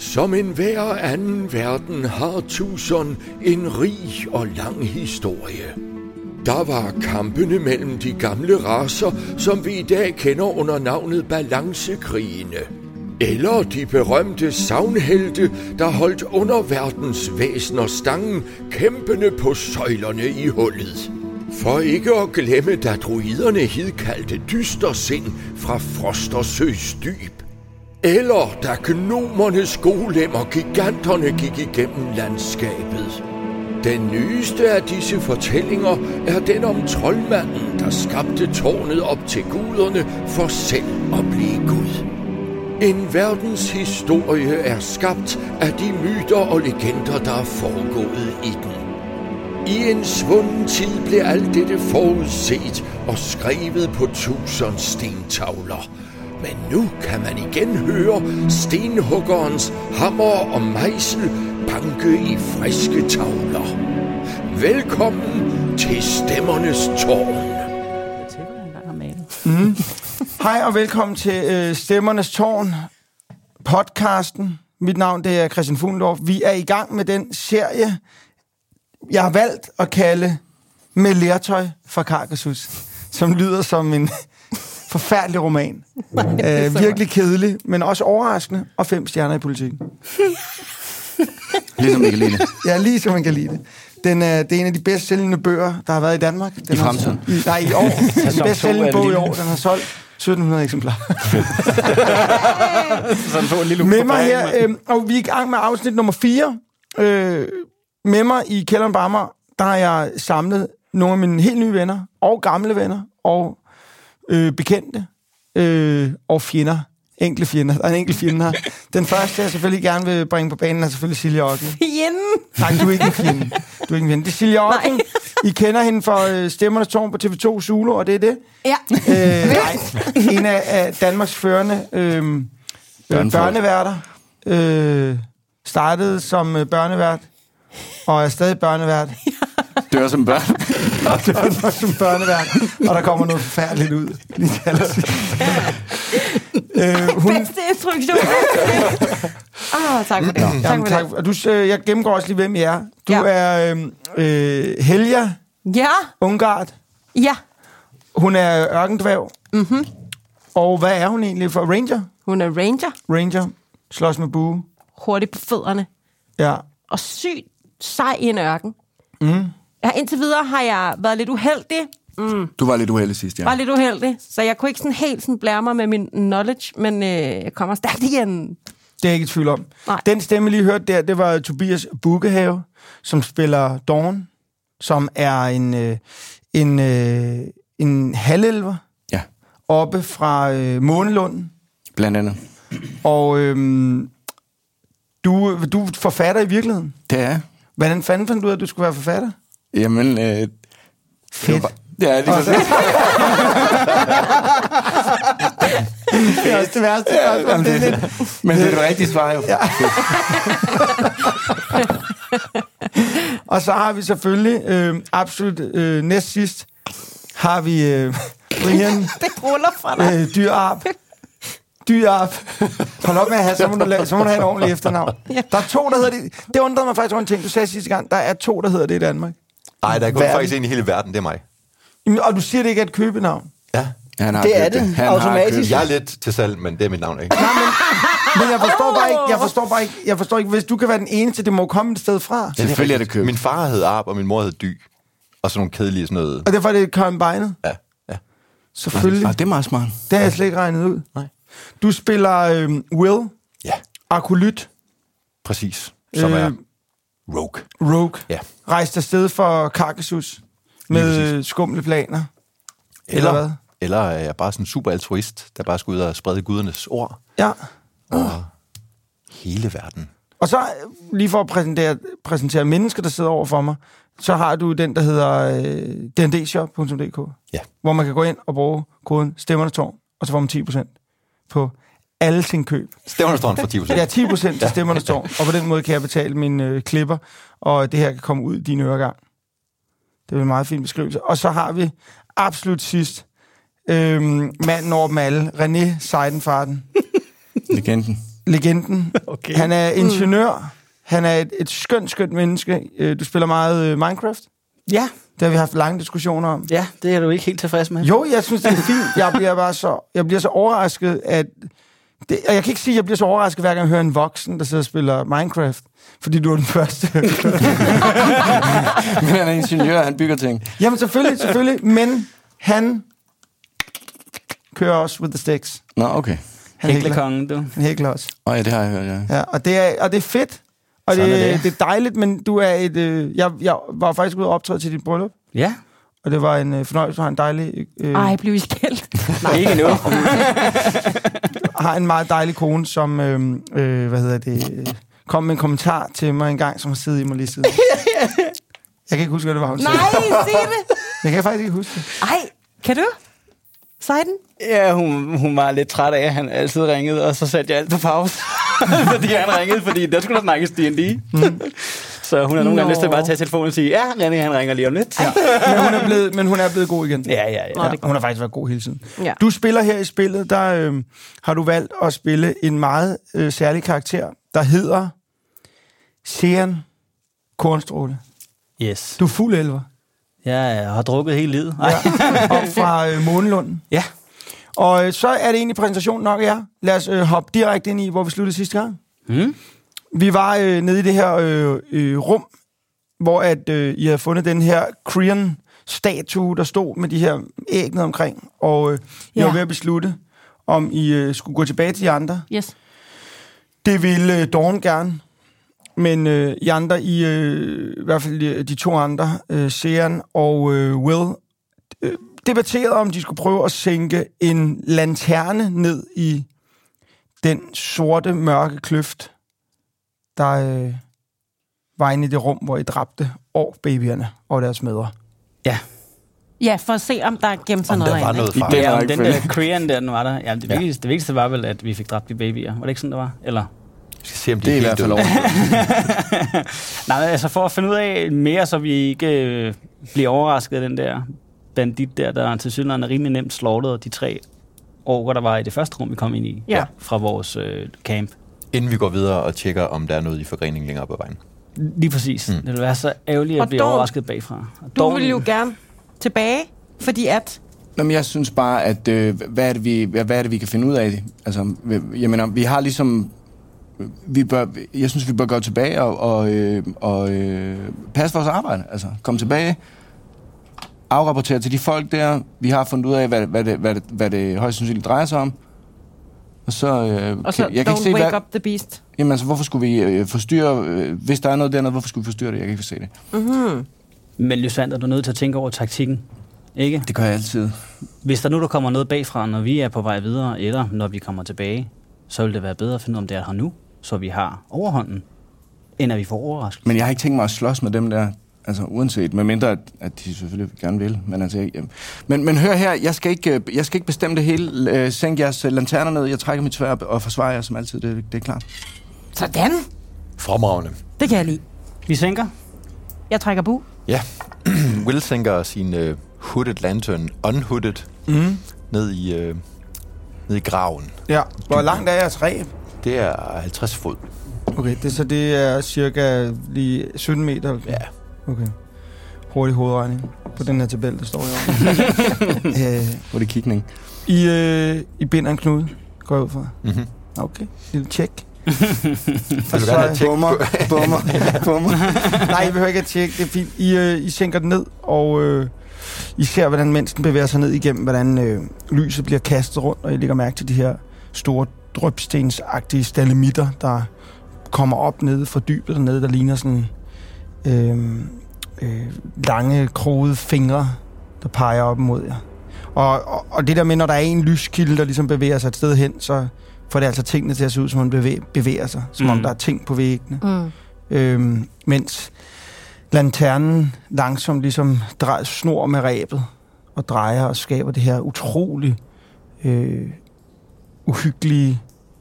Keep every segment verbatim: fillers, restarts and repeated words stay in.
Som enhver anden verden har Tucson en rig og lang historie. Der var kampene mellem de gamle racer, som vi i dag kender under navnet balancekrigene. Eller de berømte sagnhelte, der holdt underverdens væsener stangen, kæmpende på søjlerne i hullet. For ikke at glemme, da druiderne hidkaldte dystersind fra Frostersøs dyb. Eller da gnomernes golemmer giganterne gik igennem landskabet. Den nyeste af disse fortællinger er den om troldmanden, der skabte tårnet op til guderne for selv at blive Gud. En verdens historie er skabt af de myter og legender, der er foregået i den. I en svunden tid blev alt dette forudset og skrevet på tusind stentavler. Men nu kan man igen høre stenhuggerens hammer og mejsel banke i friske tavler. Velkommen til Stemmernes Tårn. Mm. Hej og velkommen til øh, Stemmernes Tårn, podcasten. Mit navn det er Christian Fuglendorf. Vi er i gang med den serie, jeg har valgt at kalde Med lertøj fra Carcassonne, som lyder som en forfærdelig roman. Øh, virkelig kedelig, men også overraskende, og fem stjerner i politikken. Ligesom man kan lide det. Ja, lige som man kan lide det. Den er, det er en af de bedst sælgende bøger, der har været i Danmark. Den I fremtiden? Har, i, nej, i år. Den bedst sælgende bog i år, den har solgt sytten hundrede eksemplarer. Med mig her, øh, og vi er i gang med afsnit nummer fire. Øh, med mig i kælderen på Amager, der har jeg samlet nogle af mine helt nye venner, og gamle venner, og øh, bekendte, øh, og fjender. Enkle fjender. Der er en enkelt fjende her. Den første, jeg selvfølgelig gerne vil bringe på banen, er selvfølgelig Silja Otten. Fjenden? Nej, du er ikke en fjende. Du er ikke en fjende. Det er Silja Otten. I kender hende for øh, Stemmernes Tårn på T V to Zulu, og det er det? Ja. Øh, nej, en af, af Danmarks førende øh, børneværter. Øh, startede som øh, børnevært, og er stadig børnevært. Dør som børn. Og dør som børnevært. Og der kommer noget forfærdeligt ud. Lige øh, hun... Bedste instruktion. Ah, tak for det. Jamen, tak for tak. det. Og du, øh, jeg gennemgår også lige, hvem I er. Du Ja. er øh, øh, Helja Ja. Ungard. Ja. Hun er ørkendværg. Mm-hmm. Og hvad er hun egentlig for? Ranger? Hun er ranger. Ranger. Slås med bue. Hurtig på fødderne. Ja. Og sygt sej i en ørken. Mm. Ja, indtil videre har jeg været lidt uheldig. Mm. Du var lidt uheldig sidst, ja. Var lidt uheldig. Så jeg kunne ikke sådan helt sådan blære mig med min knowledge, men øh, jeg kommer stærkt igen. Det er jeg ikke i tvivl om. Nej. Den stemme, lige hørte der, det var Tobias Bukkehave, som spiller Dawn, som er en, øh, en, øh, en halvelver Ja, oppe fra øh, Månelunden. blandt andet. Og øh, du, du er forfatter i virkeligheden. Det er. Hvordan fanden fandt du ud af, at du skulle være forfatter? Jamen, øh... Fedt. Ja, lige præcis. Det er også det værste. Ja, jamen, det, det. Men det er det rigtige svar, jo. Ja. Og så har vi selvfølgelig, øh, absolut øh, næst sidst, har vi øh, Brian Det ruller fra dig. øh, Dyrarp. Dyrarp. Hold op med at have, så må du, lave, så må du have en ordentlig efternavn. Ja. Der er to, der hedder det. Det undrede mig faktisk over en ting, du sagde sidste gang. Der er to, der hedder det i Danmark. Nej, der er kun Verden. faktisk en i hele verden, det er mig. Jamen, og du siger, det ikke er et købenavn. Ja. Han har Det er købt det, Han har automatisk. købt Jeg er lidt til salg, men det er mit navn, ikke? Nej, men, men jeg forstår bare ikke, jeg forstår bare ikke, jeg forstår ikke, hvis du kan være den eneste, det må komme et sted fra. Selvfølgelig er det købt. Min far hed Arp, og min mor hed Dy. Og sådan nogle kedelige sådan noget... Og derfor er det combinet. Ja, ja. Selvfølgelig. Ah, det er meget smart. Det har jeg slet ikke regnet ud. Nej. Du spiller øh, Will, Ja, Akolyt, præcis. Som Øh, er Rogue. Rogue, Ja. rejst afsted for Carcassonne med øh, skumle planer. Eller, Eller, hvad? eller er jeg bare sådan en super altruist, der bare skal ud og sprede gudernes ord Ja. over hele verden. Og så øh, lige for at præsentere, præsentere mennesker, der sidder over for mig, så har du den, der hedder øh, d n d shop punktum d k, Ja. hvor man kan gå ind og bruge koden Stemmernes Tårn, og så får man ti procent på alle sine køb. Stemmernes Tårn for ti procent. Ja, ti procent til Stemmernes Tårn, og på den måde kan jeg betale mine øh, klipper, og det her kan komme ud i din øregang. Det er en meget fin beskrivelse. Og så har vi absolut sidst øhm, manden over dem alle, René Seidenfarten. Legenden. legenden. Okay. Han er ingeniør. Mm. Han er et, et skønt, skønt menneske. Øh, Du spiller meget øh, Minecraft. Ja, Det har vi haft lange diskussioner om. ja, det er du ikke helt tilfreds med. Jo, jeg synes, det er fint. Jeg bliver bare så, jeg bliver så overrasket, at... Det, og jeg kan ikke sige, at jeg bliver så overrasket, hver gang jeg hører en voksen, der sidder og spiller Minecraft. Fordi du er den første. Men han er ingeniør, han bygger ting. Jamen selvfølgelig, selvfølgelig. Men han kører også with the sticks. Nå, okay. Han hækler. Hæklekongen, du. Han hækler også. Åh, ja, det har jeg hørt, ja. Ja, og det er, og det er fedt. Og det, Sådan er det. det. det er dejligt, men du er et... Øh, jeg, jeg var faktisk ude og optræde til dit bryllup. Ja, Og det var en øh, fornøjelse. Du har en dejlig... Øh, Ej, blev I skældt? nej, ikke endnu. har en meget dejlig kone, som... Øh, øh, hvad hedder det... Øh, kom med en kommentar til mig en gang, som har siddet i mig lige siden. Jeg kan ikke huske, hvad det var, hun sagde. Nej, sig det! Jeg kan faktisk ikke huske det. Ej, kan du? Sej den? Ja, hun, hun var lidt træt af, at han altid ringede, og så satte jeg alt på pause. fordi han ringede, fordi der skulle der snakkes D and D. Mm. Så hun har nogle gange lyst til bare at tage telefonen og sige, ja, René, han ringer lige om lidt. Ja. Men hun er blevet, men hun er blevet god igen. Ja, ja, ja. Ja, hun har faktisk været god hele tiden. Ja. Du spiller her i spillet, der øh, har du valgt at spille en meget øh, særlig karakter, der hedder Sean Kornstråle. Yes. Du er fuld elver. Jeg har drukket hele livet. Ja. Op fra øh, Månelunden. Ja. Og øh, så er det egentlig præsentationen nok af jer. Lad os øh, hoppe direkte ind i, hvor vi sluttede sidste gang. Mm. Vi var øh, nede i det her øh, øh, rum, hvor at øh, I havde fundet den her Krian-statue, der stod med de her æg ned omkring. Og øh, I Ja. var ved at beslutte, om I øh, skulle gå tilbage til de andre. Yes. Det ville øh, Dawn gerne. Men øh, I andre, I, øh, i hvert fald de, de to andre, øh, Sean og øh, Will, øh, debatterede, om de skulle prøve at sænke en lanterne ned i den sorte, mørke kløft, der øh, var inde i det rum, hvor I dræbte og babyerne og deres mødre. Ja. Ja, for at se, om der gemte sig Om noget der var andet. noget I fra. den- Ja, var om ikke den der fedt. Korean der, den var der. Ja, det, Ja. vigtigste, det vigtigste var vel, at vi fik dræbt de babyer. Var det ikke sådan, det var? Eller? Vi skal se, om de Det er i helt hvert fald døde. over. Nej, men altså for at finde ud af mere, så vi ikke øh, bliver overrasket af den der bandit der, der til synligheden er rimelig nemt slaughtet de tre orker, der var i det første rum, vi kom ind i. Ja. Fra vores øh, camp. Inden vi går videre og tjekker, om der er noget i forgreningen længere på vejen. Lige præcis. Mm. Det ville være så ærgerligt at Og blive Dawn, overrasket bagfra. Og Du Dawn- vil jo gerne tilbage, fordi at... Nå, men jeg synes bare, at øh, hvad, er det, vi, hvad er det, vi kan finde ud af? Altså, jeg mener, vi har ligesom... Vi bør, jeg synes, vi bør gå tilbage og, og, øh, og øh, passe vores arbejde. Altså, komme tilbage, afrapportere til de folk der. Vi har fundet ud af, hvad, hvad, det, hvad, det, hvad det højst sandsynligt drejer sig om. Og så... Øh, Og så kan, jeg kan don't ikke se, wake hvad, up the beast. jamen, altså, hvorfor skulle vi øh, forstyrre... Øh, hvis der er noget dernede, hvorfor skulle vi forstyrre det? Jeg kan ikke se det. Mm-hmm. Men Lysander, du er nødt til at tænke over taktikken. Ikke? Det gør jeg altid. Hvis der nu der kommer noget bagfra, når vi er på vej videre, eller når vi kommer tilbage, så vil det være bedre at finde ud af, om det er her nu, så vi har overhånden, end at vi får overrasket. Men jeg har ikke tænkt mig at slås med dem der, altså uanset, med mindre at, at de selvfølgelig gerne vil. Men, altså, jeg, men, men hør her, jeg skal ikke, jeg skal ikke bestemme det hele. Øh, sænk jeres lanterner ned, jeg trækker mit sværd og forsvarer jer som altid, det, det er klart. Sådan. Fremragende. Det kan jeg lide. Vi sænker. Jeg trækker bu. Ja. Will sænker sin uh, hooded lantern, unhooded, Mm. ned i, uh, ned i graven. Ja. Hvor langt er jeres ræb? Det er halvtreds fod. Okay, det, så det er cirka lige sytten meter? Ja. Okay. Hurtig hovedregning på den her tabel, der står i øh, Hvor det kigning. I, øh, I binder en knude, går jeg ud fra. Mm-hmm. Okay, lille tjek. Vil du gerne have tjek Bummer, på? bummer, bummer. Nej, I behøver ikke at tjekke, det er fint. I, øh, I sænker den ned, og øh, I ser, hvordan mens den bevæger sig ned igennem, hvordan øh, lyset bliver kastet rundt, og I lægger mærke til de her store drøbstensagtige stalemitter, der kommer op nede fra dybet dernede, der ligner sådan øh, øh, lange, krogede fingre, der peger op mod jer. Og, og, og det der med, når der er en lyskilde, der ligesom bevæger sig et sted hen, så får det altså tingene til at se ud, som om den bevæger, bevæger sig, som mm. om der er ting på væggene. Mm. Øhm, mens lanternen langsomt ligesom drejer, snor med rebet og drejer og skaber det her utrolig øh, uhyggelige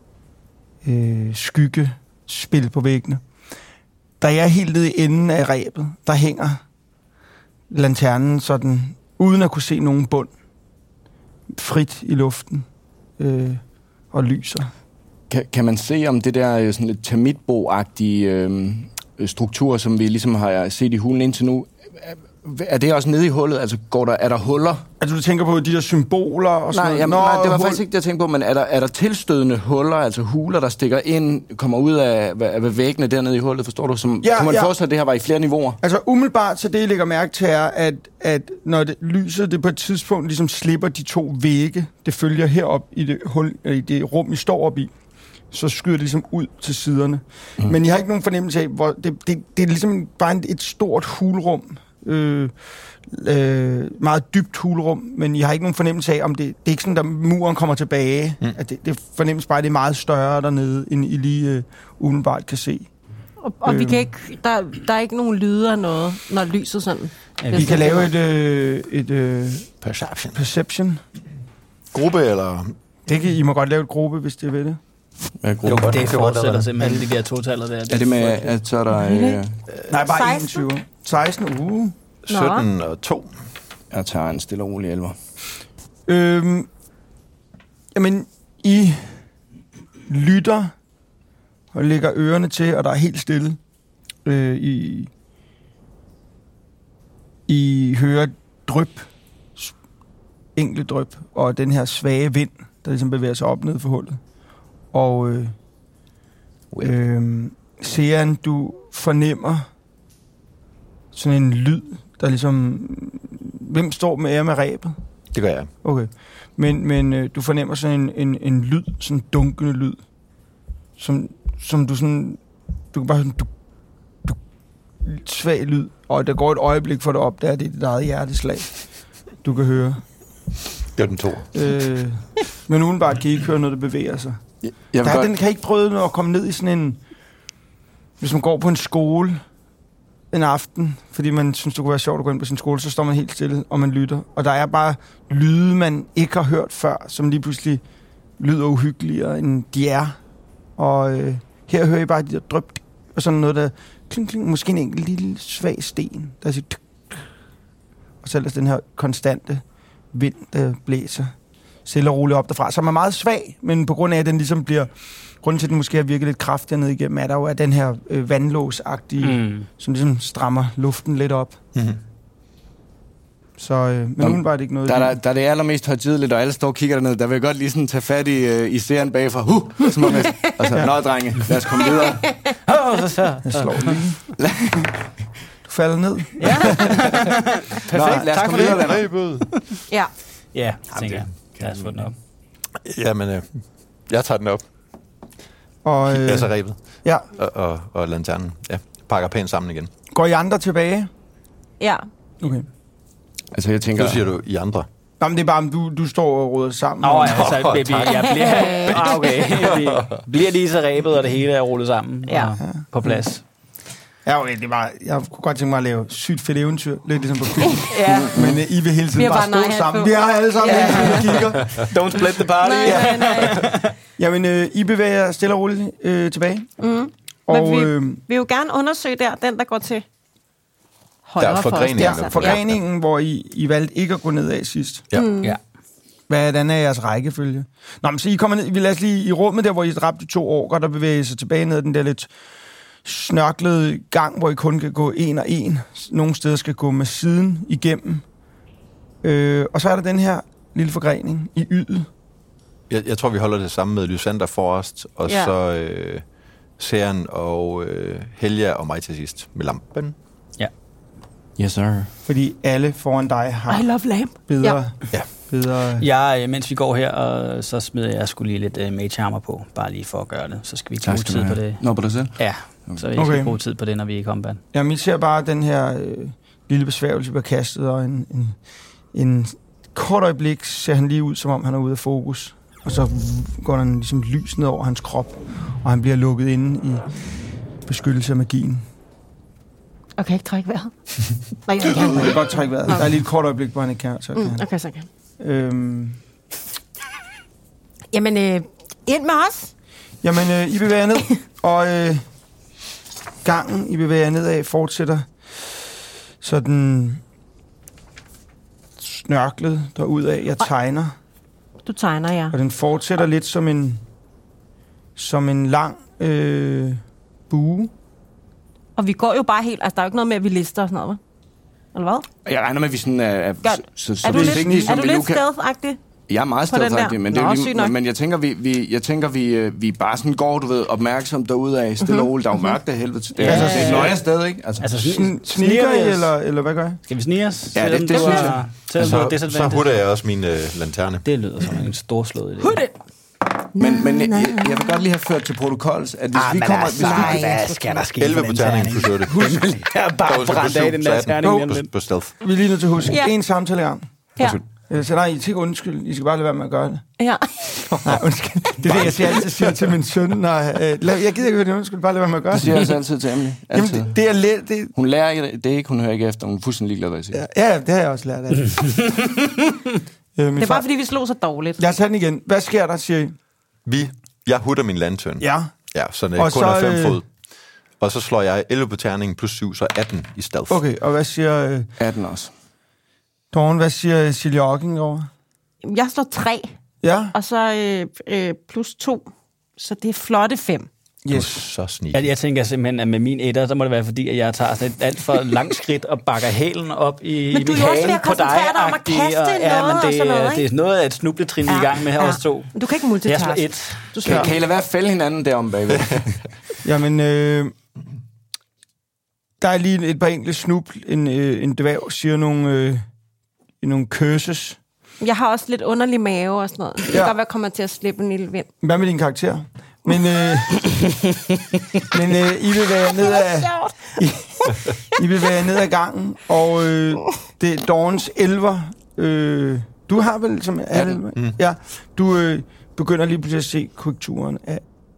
øh, skyggespil på væggene. Da jeg er helt nede i enden af rebet, der hænger lanternen sådan, uden at kunne se nogen bund, frit i luften øh, og lyser kan, kan man se om det der øh, sådan lidt termitbo-agtige øh, struktur, som vi ligesom har set i hulen indtil nu, er det også nede i hullet? Altså, går der, er der huller? Altså, du tænker på de der symboler og sådan nej, noget? Jamen, Nå, nej, det var hul... faktisk ikke det, jeg tænkte på, men er der, er der tilstødende huller, altså huler, der stikker ind, kommer ud af, af væggene dernede i hullet, forstår du? Som, ja, kan man ja. forestille, at det her var i flere niveauer? Altså, umiddelbart, så det, jeg lægger mærke til, er, at, at når det, lyset det på et tidspunkt ligesom slipper de to vægge, det følger herop i det, hul, i det rum, I står op i, så skyder det ligesom ud til siderne. Mm. Men jeg har ikke nogen fornemmelse af, hvor det, det, det er ligesom bare et stort hulrum, øh, øh, meget dybt hulrum, men jeg har ikke nogen fornemmelse af, om det, det er ikke sådan, at muren kommer tilbage. Mm. At det, det fornemmes bare, at det er meget større dernede, end I lige øh, umiddelbart kan se. Og, og øh. vi kan ikke, der, der er ikke nogen lyde af noget, når lyset sådan... Ja, vi kan lave et... Øh, et øh, Perception. Perception. Gruppe, eller... Det kan, I må godt lave et gruppe, hvis det vil det. Ja, jo, det fortsætter simpelthen, de der totaller der. Er det med, at så er der... Øh... Nej, bare enogtyve. seksten uge. sytten og to. Jeg tager en stille og rolig elver. Øhm, jamen, I lytter og lægger ørerne til, og der er helt stille. Øh, I, I hører dryp, enkle dryp, og den her svage vind, der ligesom bevæger sig op ned for hullet. Og øh, øh, Sean, du fornemmer sådan en lyd, der ligesom... Hvem står med ære med rebet? Det gør jeg. Okay. Men, men øh, du fornemmer sådan en, en, en lyd, sådan en dunkende lyd, som, som du sådan... Du kan bare sådan... Du, du, svag lyd, og der går et øjeblik for dig op, der er det dit eget hjerteslag, du kan høre. Det er den to. Øh, men udenbart kan I ikke høre noget, der bevæger sig. Jeg, jeg der, godt... den kan ikke prøve at komme ned i sådan en... Hvis man går på en skole en aften, fordi man synes, det kunne være sjovt at gå ind på sin skole, så står man helt stille, og man lytter. Og der er bare lyde, man ikke har hørt før, som lige pludselig lyder uhyggeligere, end de er. Og øh, her hører I bare de der dryp, og sådan noget, der kling, kling, måske en enkelt lille svag sten, der siger... Og så ellers den her konstante vind, der blæser stille og roligt op derfra, som er meget svag, men på grund af, at den ligesom bliver... Grunden til, at den måske har virket lidt kraftigere ned igennem, er der jo, at den her øh, vandlåsagtige, mm. som ligesom strammer luften lidt op. Mm-hmm. Så, øh, men uden var det ikke noget... Der, der, der er det allermest højtideligt, og alle står og kigger derned, der vil jeg godt lige sådan tage fat i, øh, i serien bagfra. Huh! Som om jeg, og så, nå drenge, lad os komme videre. Jeg slår lige. Du falder ned. Ja. Perfekt, nå, lad os komme videre. Ja. Ja, tænker jeg. Lad os få den op. Jamen, øh, jeg tager den op. Og, øh, jeg så rebet. Ja. Og, og, og lanternen. Ja, pakker pænt sammen igen. Går I andre tilbage? Ja. Okay. Altså, jeg tænker... Så siger du I andre. Jamen, det er bare, om du, du står og råder sammen. Åh, oh, altså, oh, baby, jeg bliver... Ah, okay. Jeg bliver lige så rebet, og det hele er rullet sammen. Ja. På plads. Ja, okay, det var, jeg kunne godt tænke mig at lave sygt fedt eventyr, lidt ligesom på film. Ja. Men uh, I vil hele tiden bare, bare stå sammen. På. Vi har alle sammen, ja. Vi kigger. Don't split the party. Nej, nej, nej. Jamen, uh, I bevæger stille og roligt uh, tilbage. Mm. Og, Men vi øh, vil jo gerne undersøge der, den der går til højre der for os. Der, forgreningen, ja. Hvor I, I valgte ikke at gå ned af sidst. Ja. Mm. Ja. Hvordan er jeres rækkefølge? Nå, men så I kommer ned, vi lader os lige i rummet der, hvor I dræbte to orker, der bevæger I sig tilbage ned den der lidt snørklede gang, hvor I kun kan gå en og en. Nogle steder skal gå med siden igennem. Øh, og så er der den her lille forgrening i ydet. Jeg, jeg tror, vi holder det samme med Lysander forrest, og ja. så øh, Sean og øh, Helja og mig til sidst med lampen. Ja. Yes, sir. Fordi alle foran dig har I love lamp. bedre... Ja. Ja. bedre Ja, mens vi går her, og så smider jeg sgu lige lidt uh, mage armor på, bare lige for at gøre det. Så skal vi ikke bruge tid på det. Nå, på dig selv? Ja, så vi okay. skal bruge tid på det, når vi er i combat. Jamen, I ser bare den her øh, lille besværgelse bliver kastet, og en, en, en kort øjeblik ser han lige ud, som om han er ude af fokus. Og så går der ligesom lys ned over hans krop, og han bliver lukket inde i beskyttelse af magien. Og kan ikke trække vejret? Nej, jeg kan. Jeg kan godt trække vejret. Der er lige et kort øjeblik, hvor han ikke kan. Så kan mm, okay, så kan øhm. Jamen, øh, ind med os. Jamen, øh, I bevæger ned, og øh, gangen, I bevæger nedad, fortsætter sådan snørklet derudad. Jeg tegner. Du tegner, ja. Og den fortsætter lidt som en som en lang øh, bue. Og vi går jo bare helt... Altså, der er jo ikke noget med, at vi lister og sådan noget, hva'? Eller hvad? Jeg regner med, at vi sådan er... er, så, så er du lidt, vigtigt, er du vi lidt kan... stealth-agtig? Jeg er meget stealth-agtig, men, det er lige, men jeg tænker, vi, vi, jeg tænker vi, vi bare sådan går, du ved, opmærksomt derudad, stille og roligt. Der er jo mørkt af helvede til. Det er ja, altså et nøje sted, ikke? Altså, altså sn- sniger I, eller, eller hvad gør I? Skal vi snige os? Ja, det, det, det synes jeg. Altså, så hutter jeg også min øh, lanterne. Det lyder som en storslået idé. Hutte! Men, men jeg, jeg vil godt lige have ført til protokolls, at hvis ah, vi kommer... Altså, hvis vi, hvad skal der ske? elleve på terningen plus otte. Jeg er bare brændt af den der terning. På stealth. Vi er lige nødt til at huske. Ja. En samtale i gang. Ja. Så nej, I skal ikke undskylde. I skal bare lade være med at gøre det. Ja. Nej, undskyld. Det er det, jeg siger, altid siger til min søn. Når, øh, jeg gider ikke høre det, undskyld. Bare lade være med at gøre det det. siger jeg altså altid til Emily. Jamen, det, det er let. Det... Hun lærer ikke, det er ikke, hun hører ikke efter. Hun er fuldstændig ligeglad, hvad jeg siger. Ja, ja, det har jeg også lært af. øh, Det er bare, fordi vi slog så dårligt. Jeg tager den igen. Hvad sker der, siger I? Vi, jeg hutter min lantern. Ja. Ja, så den Og kun så, er fem øh, fod. Og så slår jeg elleve på terningen plus syv, så atten i stealth. Okay, og hvad siger... Øh, atten også. Dawn, hvad siger Silje Ocking over? Jeg slår tre, Ja. og så øh, øh, plus to. Så det er flotte fem. Yes. Så sneak. Jeg, jeg tænker simpelthen, at med min etter, så må det være fordi, at jeg tager sådan et alt for langt skridt og bakker hælen op i, Men du i er jo også ved halen at på dig. koncentrere dig om at kaste ja, noget men det, og sådan noget, det er ikke? noget af et snubletrin, vi er i gang med her også to. Du kan ikke Jeg multitask. slår et. Du slår. Kan, kan I lade være at fælde hinanden derom bagved? Jamen, øh, der er lige et par enkelte snubl. En, øh, en dværg siger nogle, øh, nogle curses. Jeg har også lidt underlig mave og sådan noget. Det kan Ja. godt være, jeg kommer til at slippe en lille vind. Hvad med din karakter? Men, øh, men øh, I vil være ned ad, I, I vil være ned ad gangen, og øh, det er Dawns elver. Øh, du har vel som er det, mm. Ja, du øh, begynder lige pludselig at se korrekturen af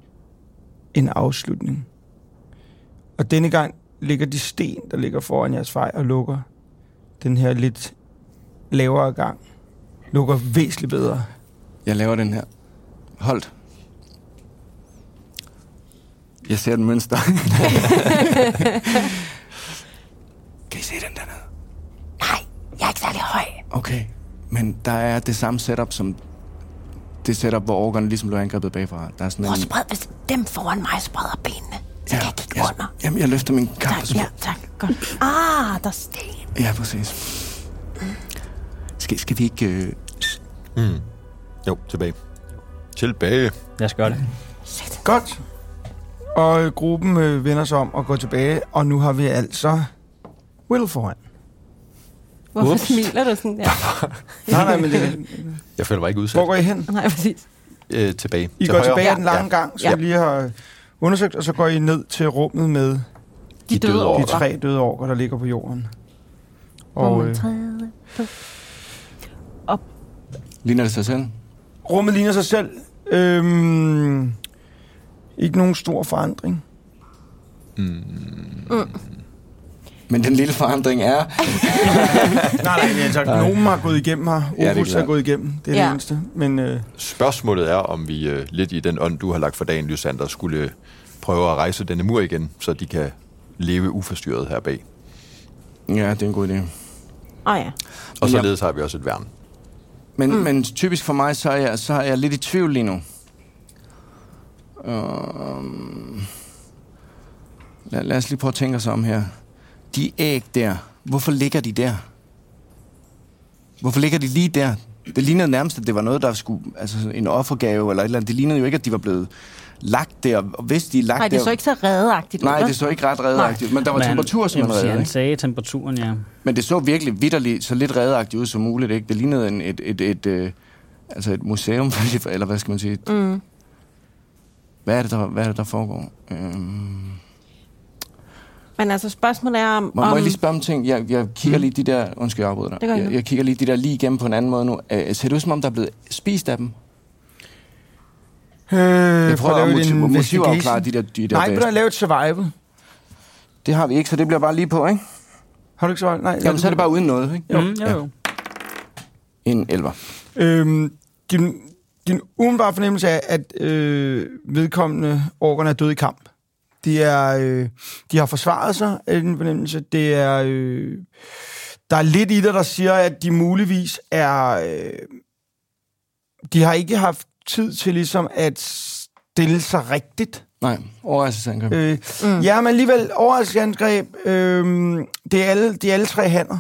en afslutning. Og denne gang ligger de sten, der ligger foran jeres vej og lukker den her lidt lavere gang. Lukker væsentligt bedre. Jeg laver den her. Holdt. Jeg ser den mønster. Kan I se den dernede? Nej, jeg er ikke særlig høj. Okay, men der er det samme setup som det setup, hvor orkerne ligesom blev angrebet bagfra. Der er sådan Prøv en... at sprede, hvis dem foran mig spreder benene, så Ja, kan jeg kigge jeg, under. jamen, jeg løfter min kaffe. Tak, så- ja, tak. Godt. Ah, der er sten. Ja, præcis. Skal, skal vi ikke... Øh... Mm. Jo, tilbage. Tilbage. Lad os gøre det. Godt. Og øh, gruppen øh, vender sig om og går tilbage, og nu har vi altså Will foran. Hvorfor Ups. smiler du sådan der? Nej, nej, men det, Jeg føler mig ikke udsat. hvor går I hen? Nej, præcis. Øh, tilbage. I Til går højre. tilbage af Ja. den lange Ja. gang, som Ja. vi lige har undersøgt, og så går I ned til rummet med De, De døde døde orker. de orker. tre døde orker, der ligger på jorden. Hvor Og man øh, træder på. Ligner det sig selv? rummet ligner sig selv. Øhm, ikke nogen stor forandring. Men den lille forandring er... nej, nej, men altså, nogen har gået igennem her. Ja, det er Opus klart. er gået igennem, det er Ja. det eneste. Men øh, Spørgsmålet er, om vi øh, lidt i den ånd, du har lagt for dagen, Lysander, skulle øh, prøve at rejse denne mur igen, så de kan leve uforstyrret her bag. Ja, det er en god idé. Åh oh, ja. Og Men således har vi også et værn. Men, mm. men typisk for mig, så er, jeg, så er jeg lidt i tvivl lige nu. Um, lad, lad os lige prøve at tænke os om her. De æg der, hvorfor ligger de der? Hvorfor ligger de lige der? Det lignede nærmest, at det var noget, der skulle... Altså en offergave eller et eller andet. Det lignede jo ikke, at de var blevet lagt der. Og hvis de er lagt Nej, det der... så ikke så redeagtigt ud. Nej, vel? det så ikke ret redeagtigt. Men der var Men han- temperatur, som jeg man vil sige, redde, Han ikke? sagde temperaturen, ja. Men det så virkelig vitterligt, så lidt redeagtigt ud som muligt, ikke? Det lignede en, et, et, et, et, altså et museum, eller hvad skal man sige? Mm. Hvad er det, der, hvad er det, der foregår? Øhm, Men altså, spørgsmålet er om... må, om må jeg lige spørge om ting? Jeg, jeg kigger lige de der... Undskyld, jeg afbryder dig. Det gør Jeg, ikke jeg kigger lige de der lige igennem på en anden måde nu. Øh, ser det ud, som om der er blevet spist af dem? øh, Jeg prøv prøver at at lave motiv, en motivafklare investigation. de der, de der Nej, bæster. prøv at lave et survival. Det har vi ikke, så det bliver bare lige på, ikke? Har du ikke survival? Nej. Jamen, så er det bare uden noget, ikke? Jo, mm, jo, jo. En elver. Øhm, din, din umiddelbare fornemmelse er, at øh, vedkommende orkerne er døde i kamp. De, er, øh, de har forsvaret sig af din fornemmelse. Det er, øh, der er lidt i det, der siger, at de muligvis er... Øh, de har ikke haft tid til ligesom at stille sig rigtigt. Nej, overraskelsesangreb. Øh, mm. Ja, men alligevel overraskelsesangreb, øh, det er alle, de er alle tre hanner.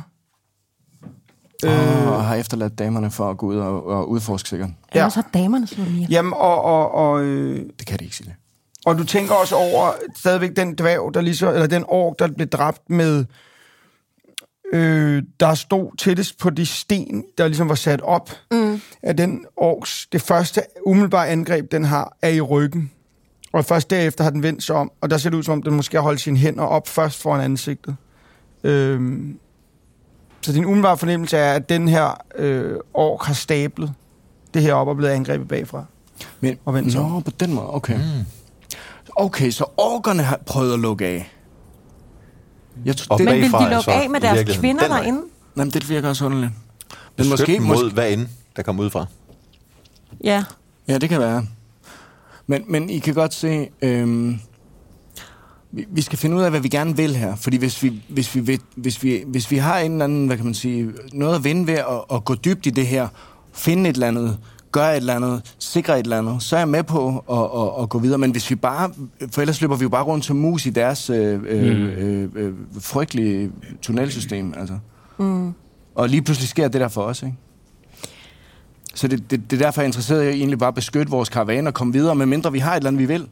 Øh, og har efterladt damerne for at gå ud og, og udforske sikkert. Ja. Ellers har damerne slået mere. Jamen, og... og, og øh, det kan det ikke sige. Og du tænker også over stadigvæk den dværg, der ligesom, eller den ork, der blev dræbt med... Øh, der stod tættest på de sten, der ligesom var sat op mm. af den orks. Det første umiddelbare angreb, den har, er i ryggen. Og først derefter har den vendt sig om, og der ser det ud som om, den måske har holdt sine hænder op først foran ansigtet. Øh, så din umiddelbare fornemmelse er, at den her øh, ork har stablet det her op og blevet angrebet bagfra. Men, og vendt sig nå, på den måde, okay. Mm. Okay, så orkerne har prøvet at lukke af. Jeg tror, det, men vil de lukke af med deres kvinder derinde? Jamen, det virker også underligt. Men måske mod hvad end, der kommer ud fra. Ja. Ja, det kan være. Men, men I kan godt se, øhm, vi, vi skal finde ud af, hvad vi gerne vil her. Fordi hvis vi, hvis vi, hvis vi, hvis vi har en eller anden, hvad kan man sige, noget at vinde ved at, at gå dybt i det her, finde et eller andet, gøre et eller andet, sikre et eller andet, så er jeg med på at, at, at gå videre. Men hvis vi bare, for ellers løber vi jo bare rundt som mus i deres øh, øh, øh, frygtelige tunnelsystem, altså. Mm. Og lige pludselig sker det der for os, ikke? Så det, det, det er derfor, jeg er interesseret i at egentlig bare beskytte vores karavaner og komme videre, medmindre vi har et eller andet, vi vil.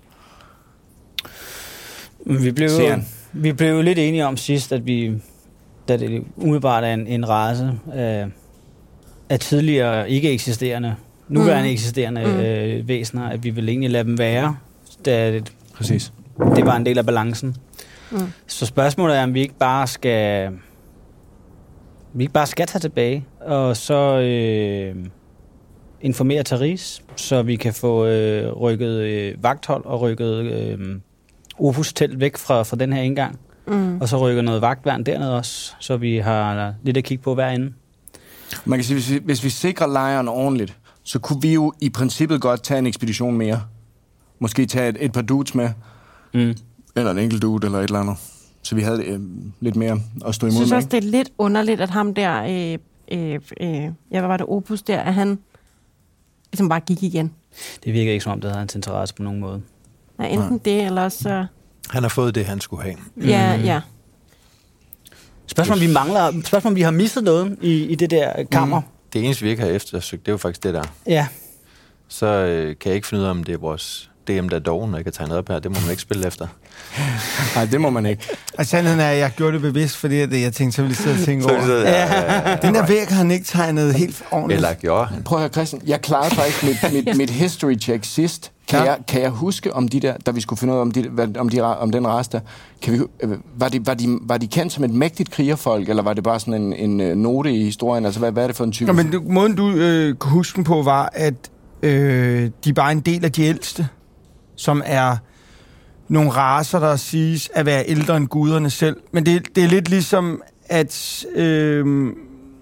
Vi blev, jo, vi blev jo lidt enige om sidst, at vi, da det umiddelbart er en, en race af, af tidligere ikke eksisterende, nuværende mm. eksisterende mm. øh, væsener, at vi vil egentlig lade dem være, da det, Præcis. det var en del af balancen. Mm. Så spørgsmålet er, om vi ikke bare skal, vi ikke bare skal tage tilbage, og så øh, informere Therese, så vi kan få øh, rykket øh, vagthold og rykket øh, Opus telt væk fra, fra den her indgang. Mm. Og så rykker noget vagtværn dernede også, så vi har lidt at kigge på hver ende. Man kan sige, hvis vi, hvis vi sikrer lejren ordentligt, så kunne vi jo i princippet godt tage en ekspedition mere. Måske tage et, et par dudes med. Mm. Eller en enkelt dude, eller et eller andet. Så vi havde øh, lidt mere at stå imod med. Jeg synes også, det er lidt underligt, at ham der, øh, øh, øh, ja, hvad var det, Opus der, at han ligesom bare gik igen. Det virker ikke som om, det havde hans interesse på nogen måde. Ja, enten Nej. det, eller så... Han har fået det, han skulle have. Ja, mm. ja. Spørgsmål, om vi mangler, spørgsmål, om vi har misset noget i, i det der kammer. Mm. Det eneste, vi ikke har eftersøgt, det er jo faktisk det der. Ja. Så øh, kan jeg ikke finde ud af, om det er vores D M, der er doven, og ikke har tegnet op her. Det må man ikke spille efter. Nej, det må man ikke. Og sandheden er, at jeg gjorde det bevidst, fordi jeg tænkte, så ville jeg sidde og tænke over. Ja, ja, ja. Den der væg har han ikke tegnet helt ordentligt. Eller gjorde han. Prøv at høre, Christian. Jeg klarede faktisk mit, mit, mit history check sidst. Kan, ja. jeg, kan jeg huske om de der, da vi skulle finde ud af, om, de, om, de, om den race der, kan vi, var, de, var, de, var de kendt som et mægtigt krigerfolk, eller var det bare sådan en, en note i historien? Altså, hvad, hvad er det for en type? Ja, men det, måden, du øh, kunne huske dem på, var, at øh, de bare er en del af de ældste, som er nogle racer, der siges at være ældre end guderne selv. Men det, det er lidt ligesom, at... Øh,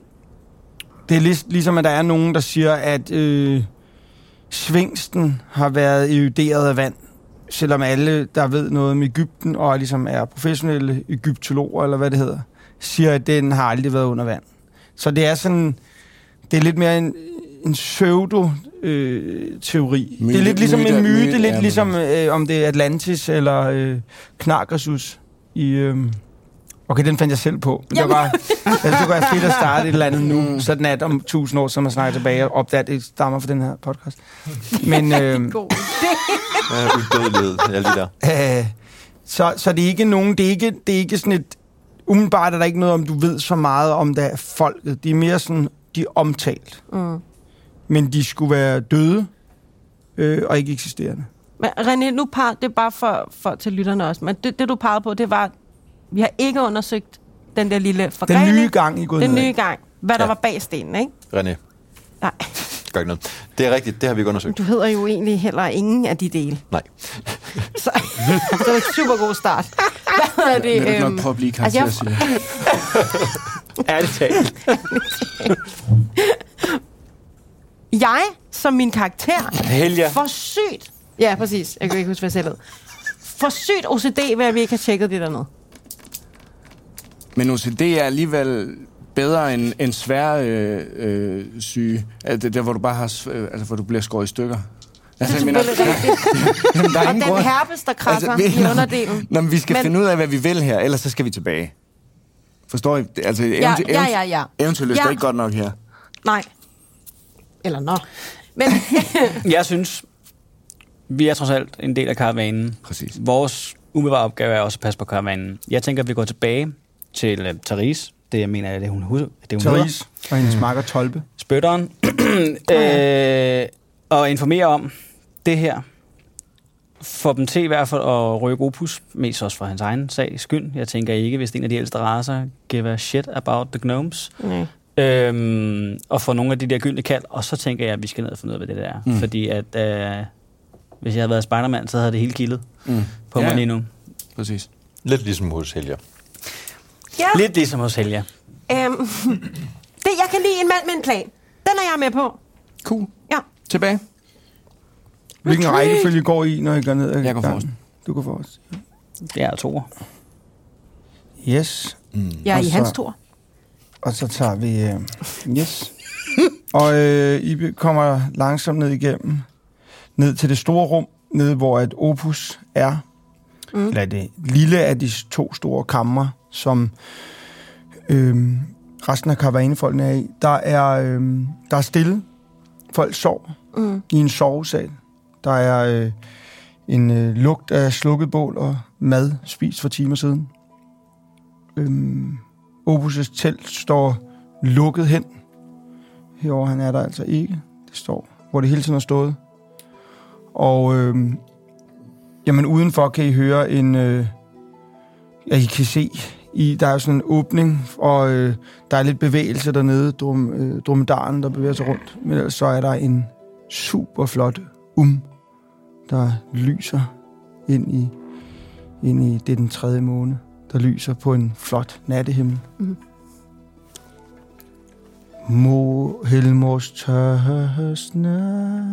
det er lig, ligesom, at der er nogen, der siger, at... Øh, Svingsten har været eroderet af vand, selvom alle, der ved noget om Egypten, og ligesom er professionelle egyptologer, eller hvad det hedder, siger, at den har aldrig været under vand. Så det er sådan, det er lidt mere en, en pseudo-teori. Øh, det er lidt ligesom myte, en myte, myte, det er lidt ja, ligesom, øh, om det er Atlantis, eller øh, Knarkersus i... Øh, Okay, den fandt jeg selv på. Det var bare, jeg tror, det er fedt at starte et eller andet nu, sådan at om tusind år, så man snakker tilbage og opdager, det stammer fra den her podcast. Men, øh, god idé. Ja, udødelighed, alle de der. Øh, så, så det er ikke nogen, det er ikke, det er ikke sådan et, umiddelbart er der ikke noget om, du ved så meget om det er folket. De er mere sådan, de er omtalt. Mm. Men de skulle være døde, øh, og ikke eksisterende. Men René, nu par, det er bare for, for til lytterne også, men det, det du pegede på, det var, vi har ikke undersøgt den der lille forgrening. Den nye gang, I gået Den nye gang. Hvad der ja. var bag stenen, ikke? René. Nej. Gør ikke noget. Det er rigtigt, det har vi ikke undersøgt. Du hedder jo egentlig heller ingen af de dele. Nej. Så det var en super god start. Hvad hedder det? Jeg vil nok prøve at blive karakter, altså, jeg... Er det talt? Jeg, som min karakter, Helja. for sygt... Ja, præcis. Jeg kan ikke huske, hvad jeg selv hed. For sygt O C D, ved at vi ikke har tjekket det dernede. Men O C D er alligevel bedre end, end svær øh, øh, syge. Altså, der, hvor du bare har, øh, altså, hvor du bliver skåret i stykker. Altså, det er mener, selvfølgelig rigtigt. jamen, der er Og ingen den grund. herpes, der krasser Altså, vi- i underdelen. Nå, men vi skal Men- finde ud af, hvad vi vil her, ellers så skal vi tilbage. Forstår I? Altså, eventy- Ja, ja, ja, ja. Eventyrlyst Ja. er ikke godt nok her. Nej. Eller nå. Men Jeg synes, vi er trods alt en del af karavanen. Præcis. Vores umiddelbare opgave er også at passe på karavanen. Jeg tænker, at vi går tilbage til uh, Therese. Det, jeg mener, er det, hun, hu- det, hun hedder. Therese og hendes makker Tolbe. Spytteren. øh, og informere om det her. Få dem til i hvert fald at rykke Opus, mest også for hans egen sag skyld. Jeg tænker ikke, hvis det er en af de ældste racer, give a shit about the gnomes. nej. Øhm, og få nogle af de der gyldne kald, og så tænker jeg, at vi skal ned og finde ud af, hvad det der er. Mm. Fordi at, øh, hvis jeg havde været Spider-Man, så havde det hele kildet Mm. på Ja. mig lige nu. Præcis. Lidt ligesom hos Helger. Ja, Lidt ligesom hos Helga. øhm, det, jeg kan lide en mand med en plan. Den er jeg med på. Cool. Ja. Tilbage. Hvilken Retreat. rækkefølge går I, når I går ned ad Jeg går gangen? forrest. Du går forrest. Det er to. Yes. Jeg er Og i så- hans tur. Og så tager vi... Øh, yes. Og øh, I kommer langsomt ned igennem. Ned til det store rum. Ned hvor et Opus er. Mm. Eller det lille af de to store kamre, som øh, resten af karavanefolkene er i. Der er, øh, der er stille. Folk sover Mm. i en sovesal. Der er øh, en øh, lugt af slukket bål og mad spist for timer siden. Øhm, Opus' telt står lukket hen. Herover han er der altså ikke. Det står, hvor det hele tiden har stået. Og øhm, jamen udenfor kan I høre en... Øh, ja, I kan se, i, der er sådan en åbning, og øh, der er lidt bevægelse dernede. Drum, øh, dromedaren, der bevæger sig rundt. Men ellers så er der en super flot um, der lyser ind i, ind i det er den tredje måned, der lyser på en flot nattehimmel. Mhm. Mo Helmors tørsne.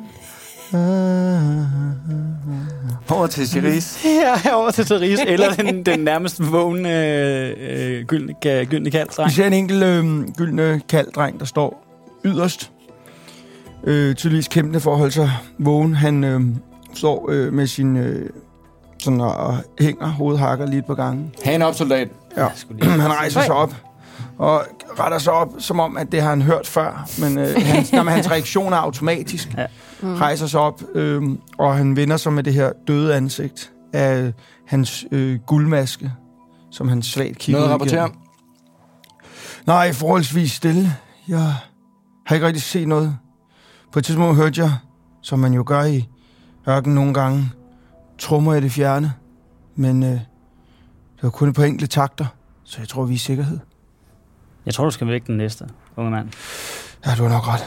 Over til Therese. Ja, herover til Therese, eller den, den nærmest vågne øh, gyldne, ka- gyldne kald. Vi ser en enkelt øh, gyldne kalddreng, der står yderst. Øh, tydeligvis kæmpende for at holde sig vågen. Han øh, står øh, med sin... Øh, sådan og hænger hovedhakker lige på gangen. Han op, soldat. Ja. Han rejser sig op og retter sig op, som om, at det har han hørt før. Men øh, hans, når hans reaktion er automatisk. Ja. Mm. Rejser sig op, øh, og han vender sig med det her døde ansigt af hans øh, guldmaske, som han svagt kigger Noget at ud rapportere igennem. om? Nej, forholdsvis stille. Jeg har ikke rigtig set noget. På et tidspunkt hørte jeg, som man jo gør i ørkenen nogle gange, trommer i det fjerne. Men øh, det var kun et par enkelte takter, så jeg tror, vi er i sikkerhed. Jeg tror, du skal væk den næste, unge mand. Ja, du har nok ret.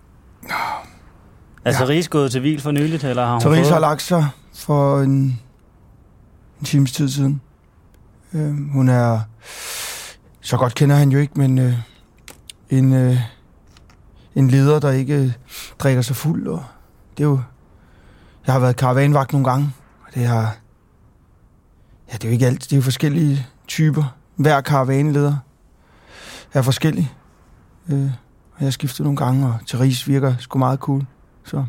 Er Therese gået til hvil for nyligt, eller har hun Therese fået... har lagt sig for en, en times tid siden. Øh, hun er... Så godt kender han jo ikke, men øh, en, øh, en leder, der ikke øh, drikker sig fuld. Og det er jo... Jeg har været karavanvagt nogle gange, og det har... Ja, det er jo ikke alt. Det er jo forskellige typer. Hver karavaneleder er forskellig. Øh, og jeg har skiftet nogle gange, og Therese virker sgu meget cool. Så...